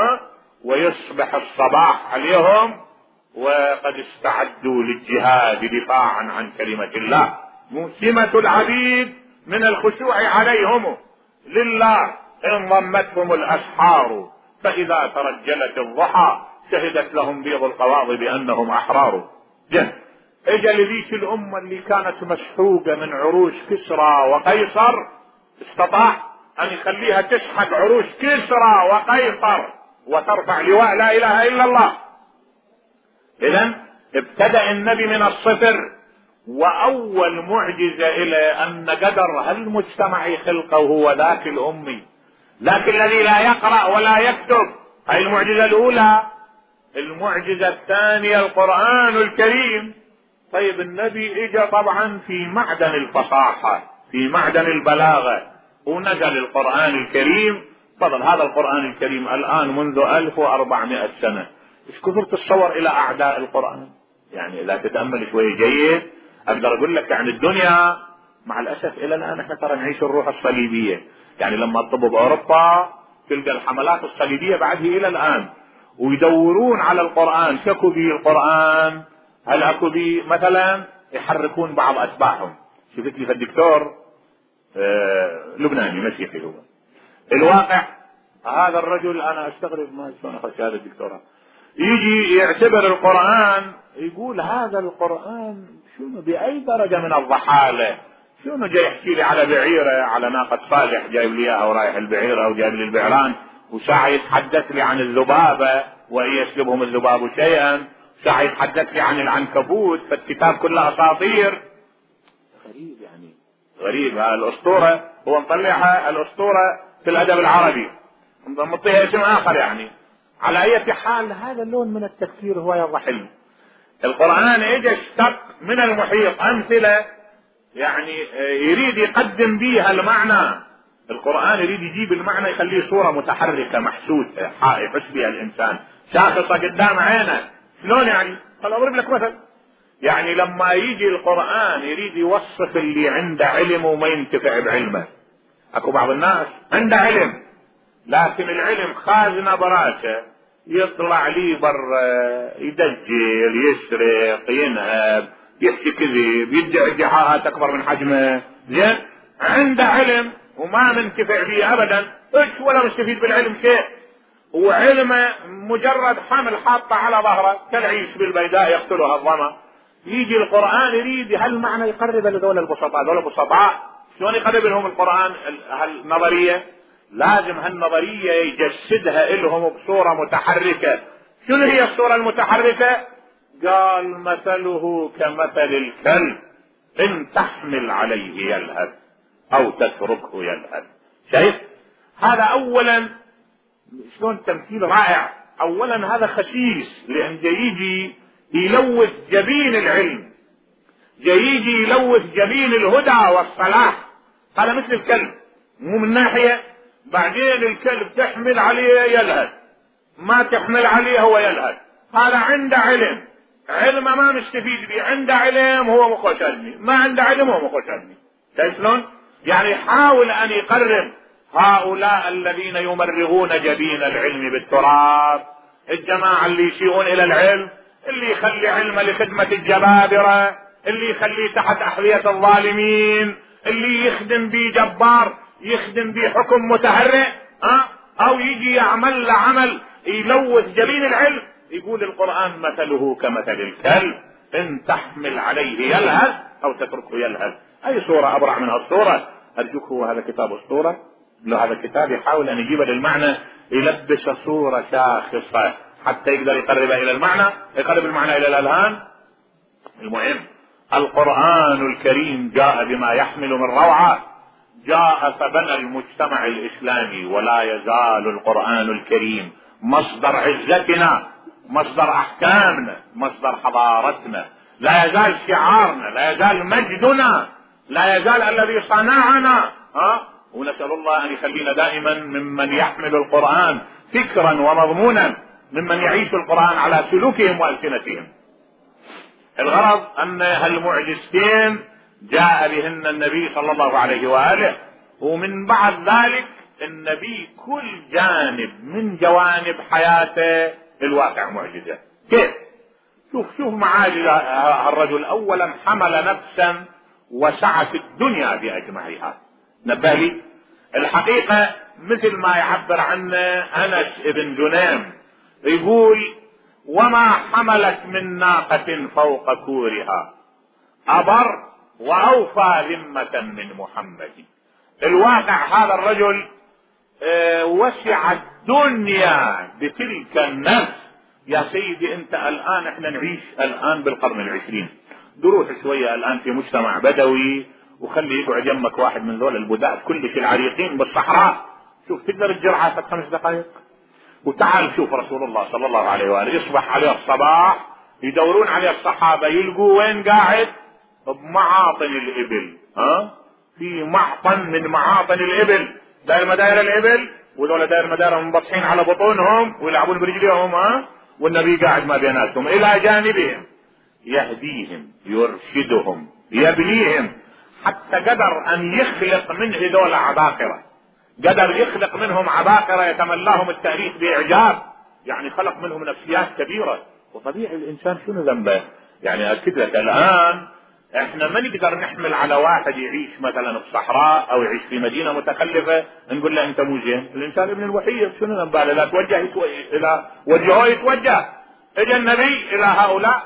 ويصبح الصباح عليهم وقد استعدوا للجهاد دفاعا عن كلمة الله. سمة العبيد من الخشوع عليهم لله إن ضمتهم الأسحار، فإذا ترجلت الضحى شهدت لهم بيض القواض بأنهم أحرار. اجا لذيك الأمة اللي كانت مسحوقة من عروش كسرى وقيصر، استطاع أن يخليها تسحق عروش كسرى وقيصر وترفع لواء لا إله إلا الله. إذن ابتدأ النبي من الصفر، وأول معجزة إلى أن قدر هالمجتمع خلقه هو ذاك الأمي، ذاك الذي لا يقرأ ولا يكتب. هاي المعجزة الأولى. المعجزة الثانية القرآن الكريم. طيب النبي اجى طبعا في معدن الفصاحة، في معدن البلاغة، ونزل القرآن الكريم. فضل هذا القرآن الكريم الآن منذ 1400 سنة. ايش كثر تتصور الى اعداء القرآن؟ يعني اذا تتأمل شوي جيد اقدر اقول لك يعني الدنيا مع الاسف الى الان احنا ترى نعيش الروح الصليبية. يعني لما تطب باوروبا تلقى الحملات الصليبية بعده الى الان، ويدورون على القرآن، شكوا به القرآن، هل اكو به مثلا، يحركون بعض اتباعهم. شفت لي فالدكتور لبناني مسيحي هو، الواقع هذا الرجل انا استغرب ما شلون اخذ شهادة الدكتوراه، يجي يعتبر القرآن يقول هذا القرآن شنو بأي درجة من الضحالة، شنو جاي يحكي لي على بعيرة على ناقة صالح جايب لي اياها ورايح البعيرة وجايب لي البعران، وساعة يتحدث لي عن الذبابة وإن يسلبهم الذباب شيئا، ساعة يتحدث لي عن العنكبوت، فالكتاب كله أساطير. غريب يعني غريب. الأسطورة هو مطلعها الأسطورة في الأدب العربي مطيها اسم آخر. يعني على أي حال هذا اللون من التفكير هو يضحل. القرآن اجى اشتق من المحيط أمثلة يعني يريد يقدم بيها المعنى. القرآن يريد يجيب المعنى يخليه صورة متحركة محسوسة يحس بها الإنسان، شاخصة قدام عينه. شلون يعني؟ خل أضرب لك مثل. يعني لما يجي القرآن يريد يوصف اللي عنده علم وما ينتفع بعلمه. اكو بعض الناس عنده علم لكن العلم خازنه براسه، يطلع لي برا يدجل يسرق ينهب يحكي كذب يدعي ادعاءات اكبر من حجمه. زين عنده علم وما منتفع به ابدا، ايش ولا مستفيد بالعلم شيء. وعلم مجرد حمل حاطة على ظهره كالعيش بالبيداء يقتلها الظما. يجي القرآن يريد هالمعنى يقرب لدول البسطاء. دول البسطاء شلون يقرب لهم القرآن هالنظرية؟ لازم هالنظرية يجسدها لهم بصورة متحركة. شنو هي الصورة المتحركة؟ قال مثله كمثل الكلب إن تحمل عليه يلهث أو تتركه يلهث. شايف هذا؟ أولا شلون تمثيل رائع. أولا هذا خسيس، لأن يجي يلوث جبين العلم، يجي يلوث جبين الهدى والصلاح. هذا مثل الكلب، مو من ناحية، بعدين الكلب تحمل عليه يلهث، ما تحمل عليه هو يلهث. هذا عنده علم ما مستفيد به، عنده علم هو مخشدني، ما عنده علم هو مخشدني. شايف شلون؟ يعني يحاول أن يقرب هؤلاء الذين يمرغون جبين العلم بالتراب، الجماعة اللي يشيئون إلى العلم، اللي يخلي علمه لخدمة الجبابرة، اللي يخليه تحت أحذية الظالمين، اللي يخدم به جبار، يخدم به حكم متهرئ، أو يجي يعمل عمل يلوث جبين العلم. يقول القرآن مثله كمثل الكلب إن تحمل عليه يلهث أو تتركه يلهث. أي صورة أبرع من هالصورة؟ أرجوك هو هذا كتاب الصورة، لو هذا الكتاب يحاول أن يجيب للمعنى، يلبس صورة شاخصة حتى يقدر يقرب إلى المعنى، يقرب المعنى إلى الأذهان. المهم القرآن الكريم جاء بما يحمل من روعة، جاء فبنى المجتمع الإسلامي. ولا يزال القرآن الكريم مصدر عزتنا، مصدر أحكامنا، مصدر حضارتنا، لا يزال شعارنا، لا يزال مجدنا، لا يزال الذي صنعنا. ونسأل الله أن يخلينا دائما ممن يحمل القرآن فكرا ومضمونا، ممن يعيش القرآن على سلوكهم وألسنتهم. الغرض أن هالمعجزتين جاء بهن النبي صلى الله عليه وآله، ومن بعد ذلك النبي كل جانب من جوانب حياته الواقع معجزة. كيف؟ شوف معاجز الرجل. أولا حمل نفسا وسعت الدنيا بأجمعها. نبه لي الحقيقة مثل ما يعبر عنه أنس بن جنيم، يقول وما حملت من ناقة فوق كورها أبر وأوفى ذمة من محمد. الواقع هذا الرجل وسع الدنيا بتلك النفس. يا سيدي انت الآن احنا نعيش الآن بالقرن العشرين، دروح شوية الآن في مجتمع بدوي وخلي يقعد يمك واحد من ذول البداء كلش العريقين بالصحراء، شوف تقدر تجرعه في 5 دقائق. وتعال شوف رسول الله صلى الله عليه وآله يصبح عليه الصباح يدورون عليه الصحابة يلقوا وين قاعد؟ بمعاطن الإبل. في معطن من معاطن الإبل، داير مداير الإبل، وذولا داير مداير منبطحين على بطونهم ويلعبون برجليهم، والنبي قاعد ما بيناتهم إلى جانبهم يهديهم يرشدهم يبليهم، حتى قدر أن يخلق من هذول عباقرة، قدر يخلق منهم عباقرة يتملاهم التاريخ بإعجاب. يعني خلق منهم نفسيات كبيرة. وطبيعي الإنسان شنو ذنبه؟ يعني أكد لك الآن احنا ما نقدر نحمل على واحد يعيش مثلا في الصحراء او يعيش في مدينة متخلفة نقول له انت مو زين. الانسان ابن الوحيد شنو ذنبه؟ لا توجه الى وجهه يتوجه. اجى النبي الى هؤلاء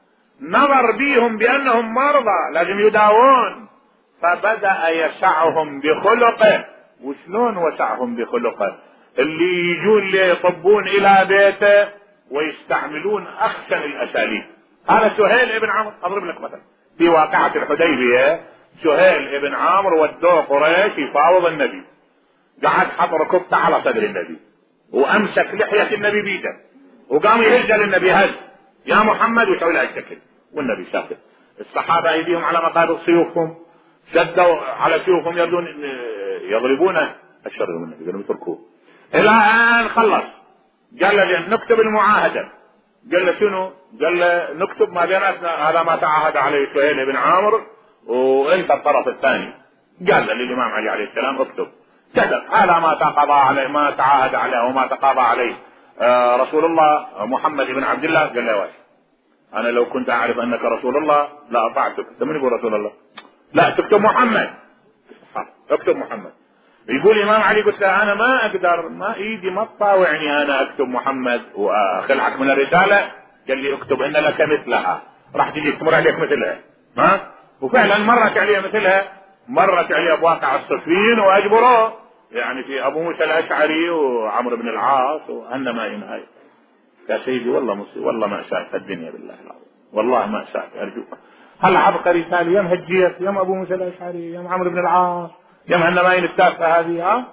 نظر بيهم بانهم مرضى لازم يداوون، فبدأ يسعهم بخلقه. وشلون وسعهم بخلقه؟ اللي يجون ليطبون الى بيته ويستعملون احسن الاساليب. هذا سهيل ابن عمرو، اضرب لك مثلا في واقعة الحديبية، سهيل ابن عمرو ودوه قريش يفاوض النبي، قعد حط ركبته على صدر النبي وامسك لحية النبي بيده وقام يهز للنبي هز يا محمد ويسوي له الشكل، والنبي ساكت. الصحابة ايديهم على مقابض سيوفهم، شدوا على سيوفهم يضربونه. اشرهم النبي قالوا اتركوه الى ان خلص. قال له نكتب المعاهدة. قال له شنو؟ قال له نكتب ما بيناتنا هذا ما تعاهد عليه سهيل بن عمرو وانت الطرف الثاني. قال له للامام علي عليه السلام اكتب كذا، هذا ما تقاضى عليه ما تعاهد عليه وما تقاضى عليه رسول الله محمد بن عبد الله. قال له واش انا لو كنت اعرف انك رسول الله لا اطعتك. انت من يقول رسول الله؟ لا تكتب محمد، اكتب محمد. يقول امام علي قلت له انا ما اقدر، ما ايدي ما تطاوعني انا اكتب محمد واخلعك من الرسالة. قال لي اكتب ان لك مثلها، راح تجي تمر عليك مثلها. وفعلا مرت عليه مثلها، مرت عليه بواقع الصفين واجبره، يعني في ابو موسى الاشعري وعمرو بن العاص وانما هاي. يا سيدي والله مصيبة، والله مأساة الدنيا بالله العظيم، والله مأساة. ارجوك هل عبقري تالي يم هجيت يم ابو موسى الاشعري يم عمرو بن العاص يم هالنماين التافهة هذه.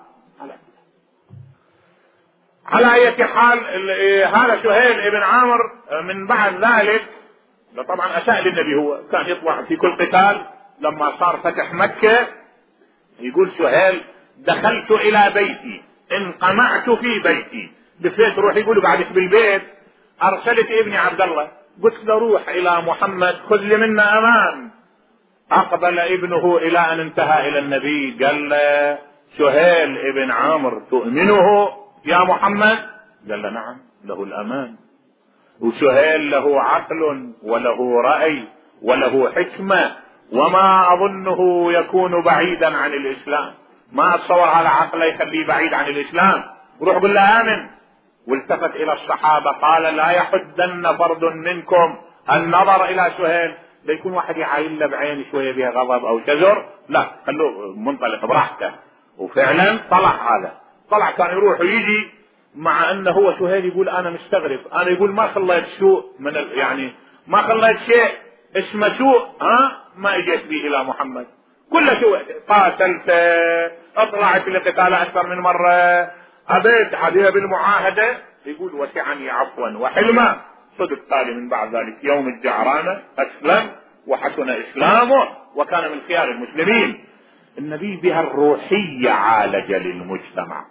على اي حال هذا سهيل ابن عامر من بعد ذلك طبعا اساء للنبي، هو كان يطلع في كل قتال. لما صار فتح مكة يقول سهيل دخلت الى بيتي انقمعت في بيتي، بفيت روح يقول قعدت بالبيت، ارسلت ابني عبد الله قلت له روح الى محمد خذ لي منا امان. اقبل ابنه الى ان انتهى الى النبي قال له سهيل ابن عامر تؤمنه يا محمد؟ قال له نعم له الامان، وسهيل له عقل وله رأي وله حكمة، وما اظنه يكون بعيدا عن الاسلام، ما اتصور على عقله يخليه بعيد عن الاسلام. روح قل له امن. والتفت الى الصحابة قال لا يحدن فرد منكم النظر الى سهيل، لا يكون واحد يعاين له بعين شوية بها غضب او شجر، لا خلوه منطلق براحته. وفعلا طلع هذا، طلع كان يروح ويجي، مع انه هو سهيل يقول انا مستغرب، انا يقول ما خليت سوء من يعني ما خليت شيء اسمه سوء ما اجيت به الى محمد، كل سوء قاتلت اطلعت لقتال اكثر من مرة، ابيت عليها بالمعاهدة. يقول وسعني عفوا وحلما، صدق تالي من بعد ذلك يوم الجعرانة اسلم وحسن اسلامه وكان من خيار المسلمين. النبي بها الروحية عالج للمجتمع.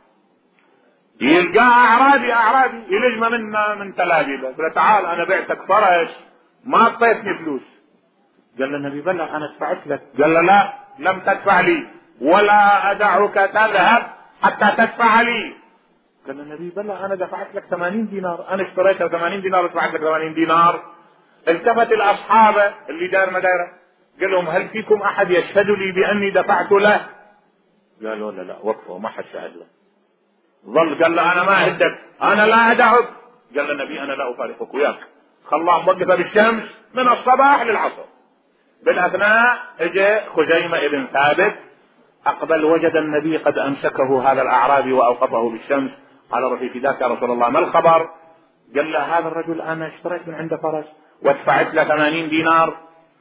يلقى اعرابي يلجم منا من تلاجبه، قال تعال انا بعتك فرس ما اعطيتني فلوس. قال النبي بلى انا دفعت لك، قال لا لم تدفع لي ولا ادعك تذهب حتى تدفع لي. قال النبي بلى انا دفعت لك 80 دينار، انا اشتريتها 80 دينار ودفعت لك 80 دينار. التفت الاصحاب اللي دار مدايره قال لهم هل فيكم احد يشهد لي باني دفعت له؟ قالوا لا وقفوا ما حد شهد له. ظل قال له انا ما اهدك انا لا ادعك. قال النبي انا لا افارقك وياك. خلاه موقفه بالشمس من الصباح للعصر. بالاثناء اجى خزيمة ابن ثابت اقبل، وجد النبي قد امسكه هذا الاعرابي واوقفه بالشمس. قال روحي فداك يا رسول الله ما الخبر؟ قال له هذا الرجل انا اشتريت من عنده فرس ودفعت له 80 دينار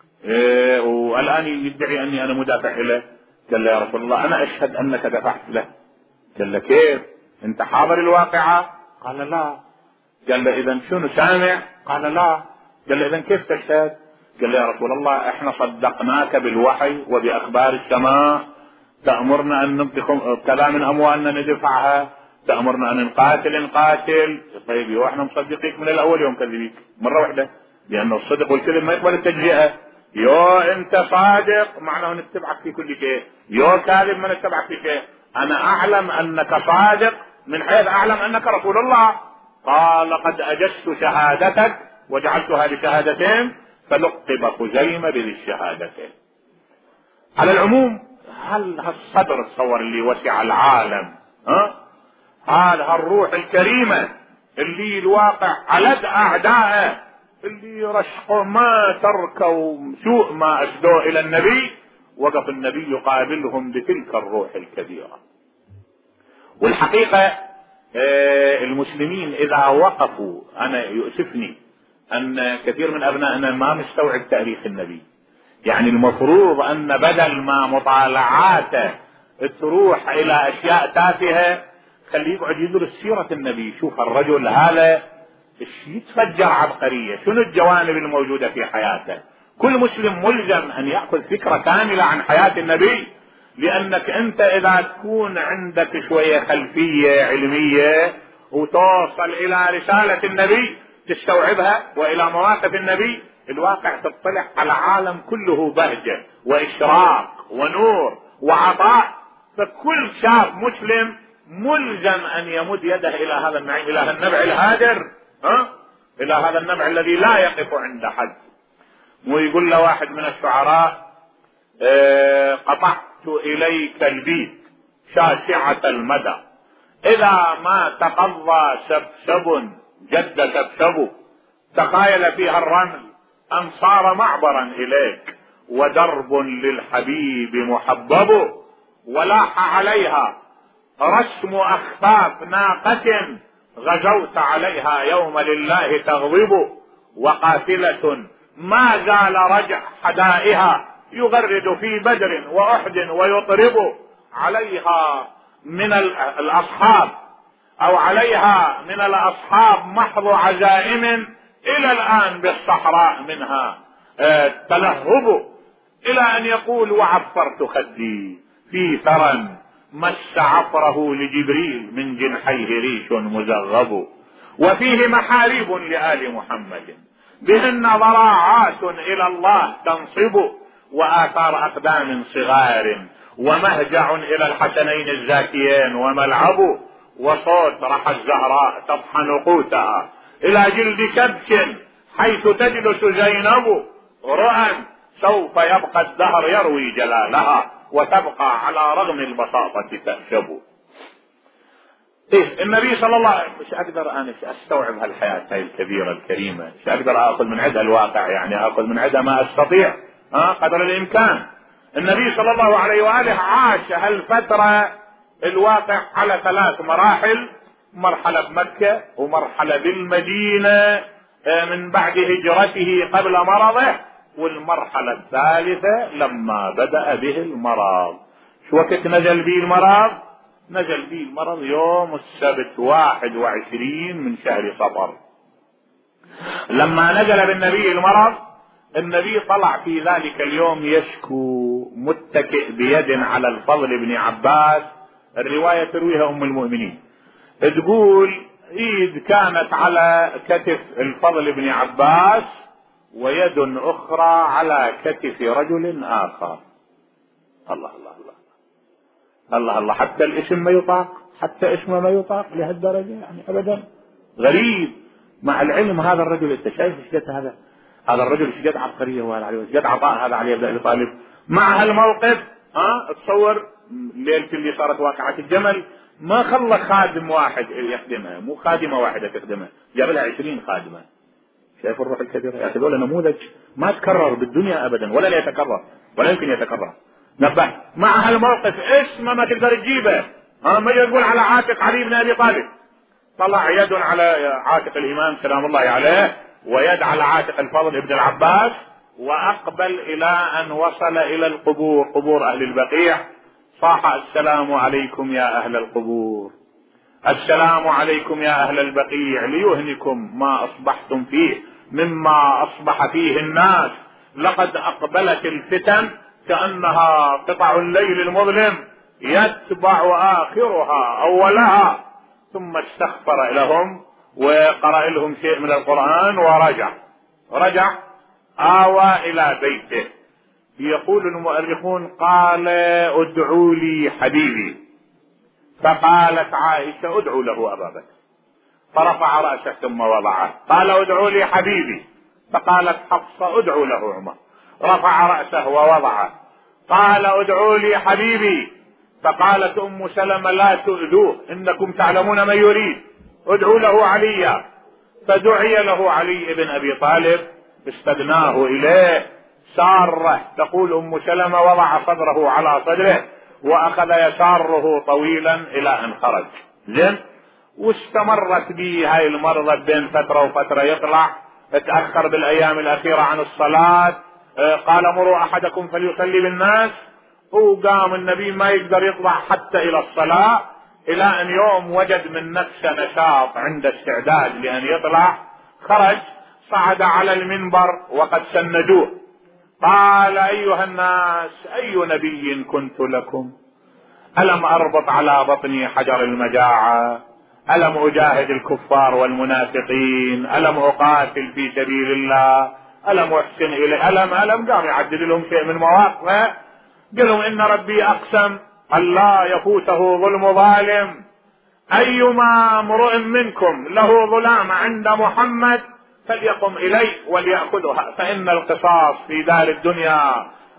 والان يدعي اني انا مدافع له. قال له يا رسول الله انا اشهد انك دفعت له. قال له كيف انت حاضر الواقعة؟ قال لا. قال له اذا شنو سامع؟ قال لا. قال له اذا كيف تشهد؟ قال له يا رسول الله احنا صدقناك بالوحي وباخبار السماء، تأمرنا ان ننطق كذا من اموالنا ندفعها، تأمرنا ان نقاتل. طيب واحنا مصدقيك من الاول يوم كذبيك مرة واحدة، لانه الصدق والكذب ما يقبل التجزئة. يو انت صادق معناه نتبعك في كل شيء، يو كاذب ما نتبعك في شيء. انا اعلم انك صادق من حيث اعلم انك رسول الله. قال قد اجزت شهادتك وجعلتها لشهادتين فلقب خزيمة بذي الشهادتين. على العموم هل هالصدر الصور اللي وسع العالم هذا الروح الكريمة اللي الواقع على اعدائه اللي رشقوا ما تركوا سوء ما اسدوا الى النبي، وقف النبي يقابلهم بتلك الروح الكبيرة. والحقيقة المسلمين اذا وقفوا، انا يؤسفني ان كثير من ابنائنا ما مستوعب تاريخ النبي. يعني المفروض ان بدل ما مطالعاته تروح الى اشياء تافهة خليه يقعد يدرس سيرة النبي. شوف الرجل هذا ايش يتفجر عبقرية، شنو الجوانب الموجودة في حياته. كل مسلم ملزم ان يأخذ فكرة كاملة عن حياة النبي، لانك انت اذا تكون عندك شوية خلفية علمية وتوصل الى رسالة النبي تستوعبها والى مواقف النبي، الواقع تطلع على عالم كله بهجة واشراق ونور وعطاء. فكل شاب مسلم ملزم ان يمد يده الى هذا النعيم، الى هذا النبع الهادر، الى هذا النبع الذي لا يقف عند حد. ويقول له واحد من الشعراء قطعت اليك البيت شاسعة المدى، إذا ما تقضى سبسب جد سبسب، تخايل فيها الرمل أن صار معبرا إليك، ودرب للحبيب محبب، ولاح عليها رسم أخفاف ناقة، غزوت عليها يوم لله تغضب، وقافلة ما زال رجع حدائها، يغرد في بدر وأحد ويطرب، عليها من الأصحاب أو عليها من الأصحاب محض عزائم، إلى الآن بالصحراء منها تلهب، إلى أن يقول وعفرت خدي في ثرى مس عفره لجبريل من جنحيه ريش مزغب، وفيه محاريب لآل محمد بهن ضراعات إلى الله تنصب، وآثار أقدام صغار ومهجع إلى الحسنين الزاكيين وملعب، وصوت رحى الزهراء تطحن قوتها إلى جلد كبش حيث تجلس زينب، رؤى سوف يبقى الدهر يروي جلالها، وتبقى على رغم البساطة تأشب. النبي صلى الله عليه وسلم مش أقدر أنا أستوعب هالحياة هاي الكبيرة الكريمة، مش أقدر أخذ من عدها الواقع، يعني أخذ من عدها ما أستطيع قدر الإمكان. النبي صلى الله عليه وآله عاش هالفترة الواقع على 3 مراحل: مرحلة بمكة، ومرحلة بالمدينة من بعد هجرته قبل مرضه، والمرحلة الثالثة لما بدأ به المرض. شو وقت نزل به المرض؟ نزل به المرض يوم السبت 21 من شهر صفر. لما نزل بالنبي المرض، النبي طلع في ذلك اليوم يشكو متكئ بيد على الفضل بن عباس. الرواية ترويها أم المؤمنين، تقول ايد كانت على كتف الفضل بن عباس، ويد اخرى على كتف رجل اخر. الله الله الله الله الله، حتى الاسم ما يطاق، حتى اسمه ما يطاق لهالدرجة يعني ابدا. غريب. مع العلم هذا الرجل، انت شايف ايش هذا الرجل ايش قد عبقرية وهذا عليه، ايش قد عطاء هذا علي بن ابي طالب. مع هالموقف تصور ليلة اللي صارت واقعة الجمل ما خلى خادم واحد يخدمها، مو خادمة واحدة تخدمها، جاب لها 20 خادمة. شايف الروح الكبيرة يا اخي؟ هذول نموذج ما تكرر بالدنيا ابدا، ولا لا يتكرر ولا يمكن يتكرر. نبه مع هالموقف اسمه ما تقدر تجيبه. ما يقول على عاتق علي بن ابي طالب، طلع يد على عاتق الامام سلام الله عليه، ويد على عاتق الفضل بن العباس، واقبل الى ان وصل الى القبور، قبور اهل البقيع. صاح السلام عليكم يا اهل القبور، السلام عليكم يا اهل البقيع، ليهنكم ما اصبحتم فيه مما اصبح فيه الناس. لقد اقبلت الفتن كانها قطع الليل المظلم، يتبع اخرها اولها. ثم استغفر لهم وقرأ لهم شيء من القرآن ورجع آوى الى بيته. يقول المؤرخون قال ادعوا لي حبيبي، فقالت عائشة ادعوا له أبا بكر، فرفع رأسه ثم وضعه. قال ادعوا لي حبيبي، فقالت حفصة ادعوا له عمر، رفع رأسه ووضعه. قال ادعوا لي حبيبي، فقالت أم سلمة لا تؤذوه إنكم تعلمون من يريد، ادعوا له عليا. فدعي له علي بن أبي طالب، استدناه إليه سارة. تقول أم سلمة وضع صدره على صدره، وأخذ يساره طويلا إلى أن خرج. زين. واستمرت به هاي المرضى بين فترة وفترة، يطلع اتأخر بالأيام الأخيرة عن الصلاة، قال مروا أحدكم فليصلي بالناس، وقام النبي ما يقدر يطلع حتى إلى الصلاة، إلى أن يوم وجد من نفسه نشاط عند استعداد لأن يطلع. خرج، صعد على المنبر وقد سندوه، قال أيها الناس أي نبي كنت لكم؟ ألم أربط على بطني حجر المجاعة؟ ألم أجاهد الكفار والمنافقين؟ ألم أقاتل في سبيل الله؟ ألم أحسن إليه؟ ألم قام يعدل لهم شيء من مواقفه. قال لهم إن ربي أقسم أن لا يفوته ظلم ظالم، أيما امرئ منكم له ظلام عند محمد فليقم إليه وليأخذها، فإن القصاص في دار الدنيا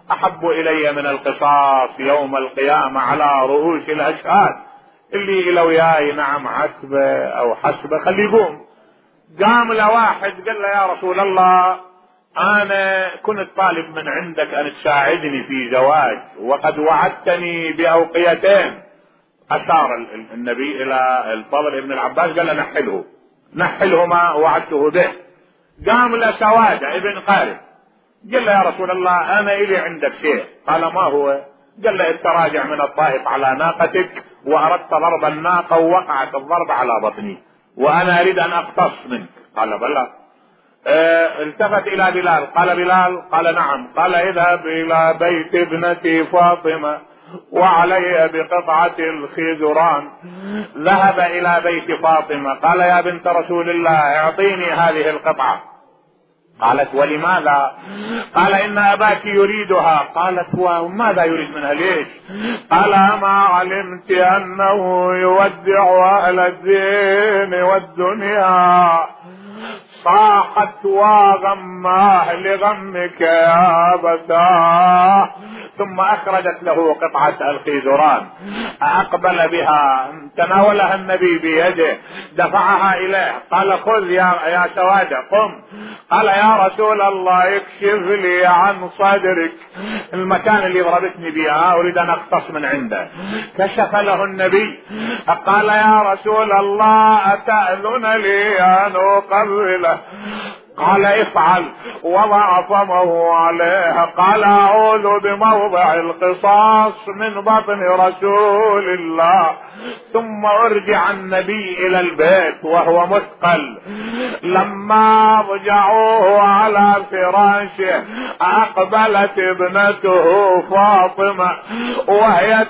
احب الي من القصاص يوم القيامة على رؤوس الاشهاد. اللي لو ياي نعم عتبة او حسبة خلي يقوم. قام له واحد قال له يا رسول الله انا كنت طالب من عندك ان تساعدني في زواج وقد وعدتني باوقيتين. اشار النبي الى الفضل ابن العباس قال له نحله ما وعدته به. قام له سوادة ابن قارب قال له يا رسول الله انا الي عندك شيء. قال ما هو؟ قال له التراجع من الطائف على ناقتك واردت ضرب الناقة ووقعت الضرب على بطني وانا اريد ان اقتص منك. قال بلى. التفت الى بلال قال بلال قال نعم. قال اذهب الى بيت ابنتي فاطمة وعلي بقطعة الخيزران. ذهب الى بيت فاطمة قال يا بنت رسول الله اعطيني هذه القطعة. قالت ولماذا؟ قال ان اباك يريدها. قالت وماذا يريد منها ليش؟ قال ما علمت انه يودع اهل الدين والدنيا. صاحت وغماه لغمك يا ابتاه. ثم اخرجت له قطعة الخيزران اقبل بها تناولها النبي بيده دفعها اليه قال خذ يا سوادة قم. قال يا رسول الله اكشف لي عن صدرك المكان اللي ضربتني بها اريد ان اقتص من عنده. كشف له النبي قال يا رسول الله اتأذن لي ان اقبله؟ قال افعل. وضع فمه عليها قال اعوذ بموضع القصاص من بطن رسول الله. ثم ارجع النبي الى البيت وهو مثقل. لما رجعوه على فراشه اقبلت ابنته فاطمة وهي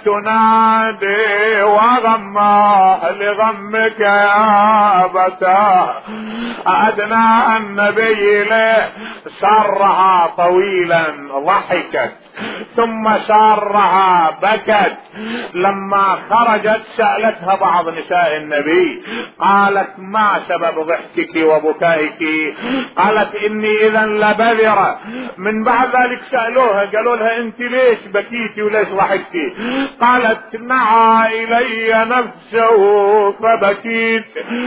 تنادي وغماه لغمك يا ابتاه. ادنى النبي له سرها طويلا ضحكت ثم سارها بكت. لما خرجت سألتها بعض نساء النبي قالت ما سبب ضحكك وبكائك؟ قالت اني اذا لبذرة. من بعد ذلك سألوها قالوا لها انت ليش بكيتي وليش ضحكتي؟ قالت نعى الي نفسه فبكيت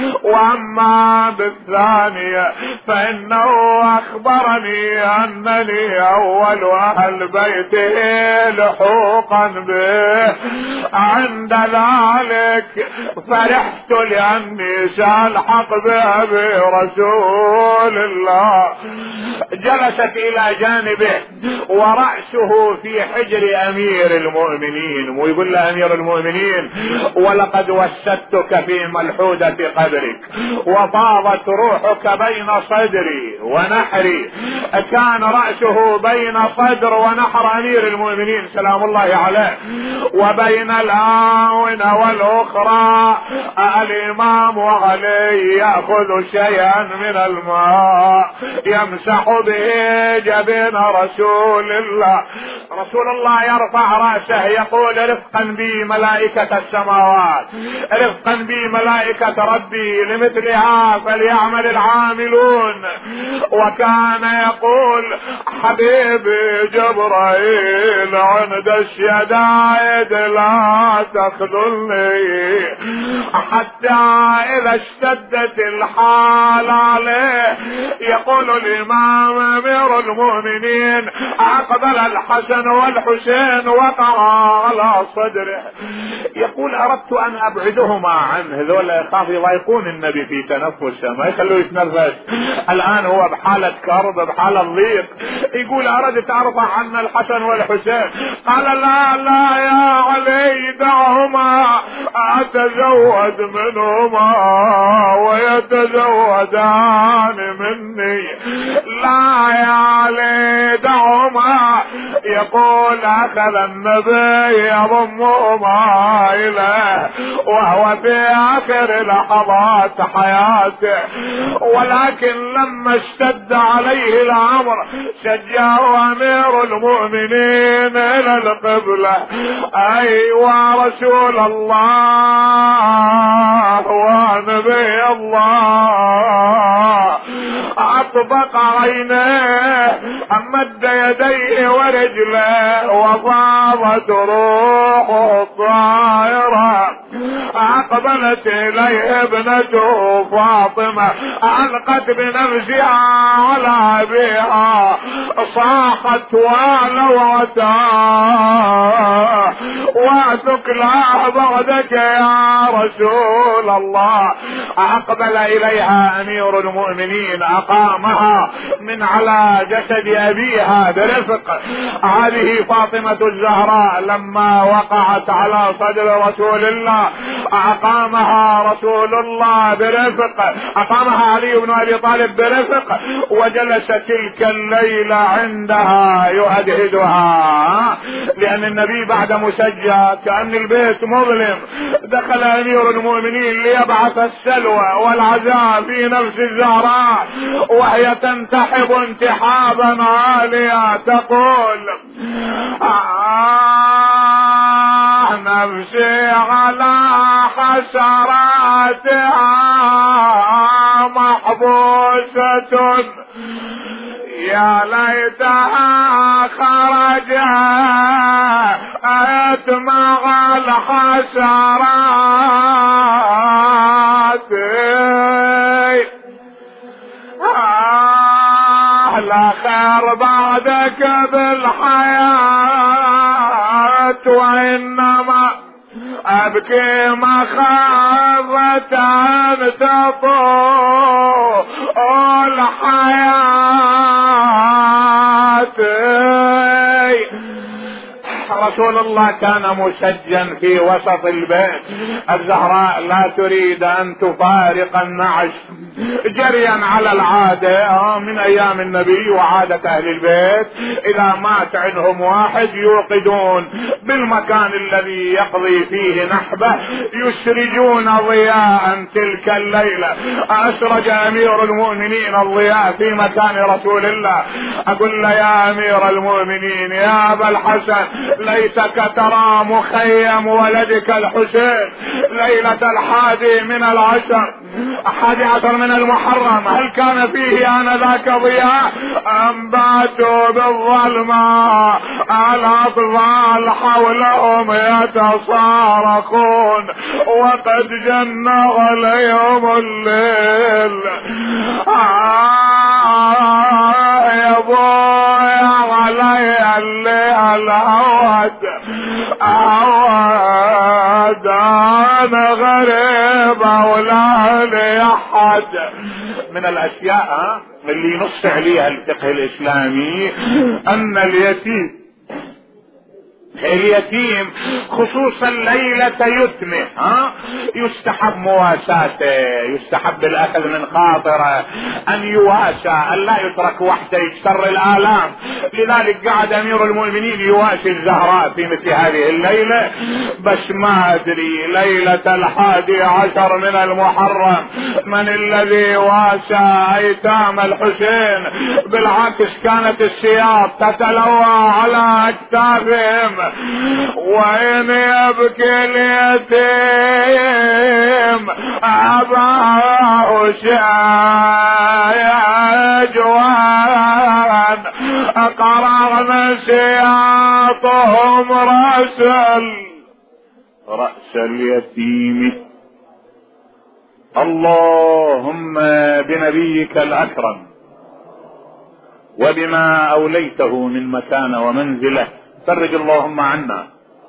واما بالثانية فانه اخبرني انني اول اهل بيته لحوقا به. عند ذلك فرحت لاني سالحق بأبي رسول الله. جلست الى جانبه ورأسه في حجر امير المؤمنين ويقول له امير المؤمنين ولقد وسدتك في ملحودة قبرك وفاضت روحك بين صدري ونحري. كان رأسه بين صدر ونحر امير المؤمنين سلام الله عليه وبين الآونة والأخرى. الإمام علي يأخذ شيئا من الماء يمسح به جبين رسول الله. رسول الله يرفع رأسه يقول رفقا بي ملائكة السماوات رفقا بي ملائكة ربي لمثلها فليعمل العاملون. وكان يقول حبيبي جبرائيل عند الشدائد لا تخذلني. حتى اذا اشتدت الحال عليه يقول الامام امير المؤمنين اقبل الحسن والحسين وقع على صدره. يقول اردت ان ابعدهما عنه ذولا يخاف يضايقون النبي في تنفسه ما يخلوه يتنفس. الان هو بحالة كرب بحالة ضيق. يقول اردت ارفع عنا الحسن والحسين. قال لا يا علي دعهما اتزود منهما ويتزودان مني. لا يا علي دعهما. يقول اخذ النبي يضمهما اليه وهو في اخر لحظات حياته. ولكن لما اشتد عليه الامر شجعه امير المؤمنين الى القبلة. ايوه رسول الله ونبي الله. اطبق عينيه مد يديه ورجليه رجله وفاضت روحه الطائرة. أقبلت إليه ابنته فاطمة ألقت بنفسها على أبيها، صاحت ولوعتها واتك لا بعدك يا رسول الله. أقبل إليها أمير المؤمنين أقامها من على جسد أبيها برفق. هذه فاطمة الزهراء لما وقعت على صدر رسول الله أقامها رسول الله برفق، أقامها علي بن أبي طالب برفق، وجلس تلك الليلة عندها يهدهدها، لأن النبي بعد مسجى كأن البيت مظلم دخل أمير المؤمنين ليبعث السلوى والعزاء في نفس الزهراء وهي تنتحب انتحابا عاليا تقول: نفسي على حسراتها محبوسة، يا ليتها خرجت مع الحسرات. لا خير بعدك بالحياة، وإنما أبكي مخافة أن تطول حياتي. رسول الله كان مسجن في وسط البيت، الزهراء لا تريد أن تفارق النعش جريا على العادة من أيام النبي وعادة أهل البيت، إذا مات عنهم واحد يوقدون بالمكان الذي يقضي فيه نحبه، يسرجون ضياء تلك الليلة. أسرج أمير المؤمنين الضياء في مكان رسول الله. أقول له: يا أمير المؤمنين يا أبا الحسن، ليتك ترى مخيم ولدك الحسين ليلة 11 من المحرم، هل كان فيه آنذاك ضياء أم باتوا بالظلمة؟ الأطفال حولهم يتصارخون وقد جن عليهم الليل. يا بويا علي الليل هود أنا غريب ولا لي أحد. من الأشياء اللي نص عليها الفقه الإسلامي أن اليتيم خصوصا ليلة يتمه يستحب مواساته، يستحب الأخذ من خاطره، أن يواسى، أن لا يترك وحده يكسر الآلام. لذلك قعد أمير المؤمنين يواسي الزهراء في مثل هذه الليلة. بس ما أدري ليلة 11 من المحرم من الذي واسى أيتام الحسين؟ بالعكس كانت السياط تتلوى على أكتافهم. وإن يبكي اليتيم أباه يجوان قررنا سياطهم رأس اليتيم. اللهم بنبيك الأكرم وبما أوليته من مكان ومنزله فرج اللهم عنا،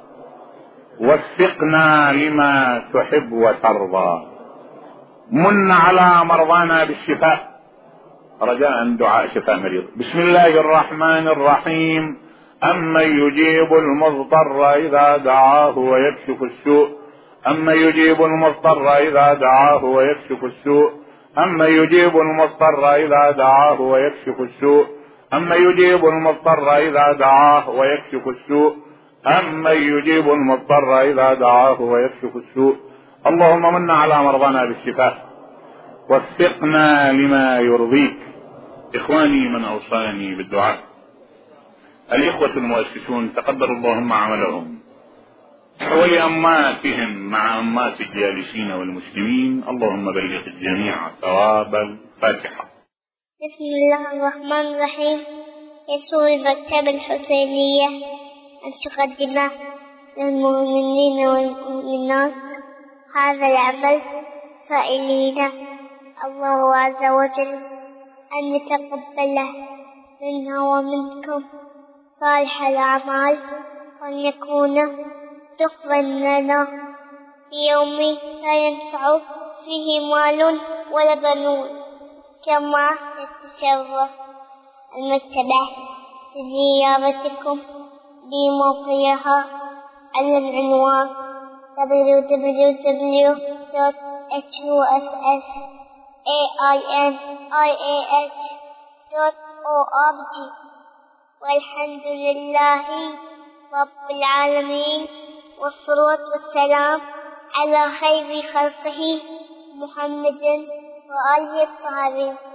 وفقنا لما تحب وترضى، من على مرضانا بالشفاء رجاء دعاء شفاء مريض. بسم الله الرحمن الرحيم. أمن يجيب المضطر إذا دعاه ويكشف السوء، أمن يجيب المضطر إذا دعاه ويكشف السوء، أمن يجيب المضطر إذا دعاه ويكشف السوء، أما يجيب المضطر إذا دعاه ويكشف السوء، أما يجيب المضطر إذا دعاه ويكشف السوء. اللهم من على مرضانا بالشفاء، وفقنا لما يرضيك. إخواني من أوصاني بالدعاء الإخوة المؤسسون تقبل اللهم عملهم ولأماتهم مع أمات الجالسين والمسلمين، اللهم بلغ الجميع ثواب الفاتحة. بسم الله الرحمن الرحيم. يسر المكتبة الحسينية أن تقدم للمؤمنين والمؤمنات هذا العمل، سائلين الله عز وجل أن يتقبله منا ومنكم صالح الأعمال، وأن يكون تقبل لنا في يوم لا ينفع فيه مال ولا بنون. كما يتشرف المكتبة بزيارتكم بموقعها على العنوان www.hussaiah.org. والحمد لله رب العالمين، والصلاة والسلام على خير خلقه محمد وآله الطاهرين.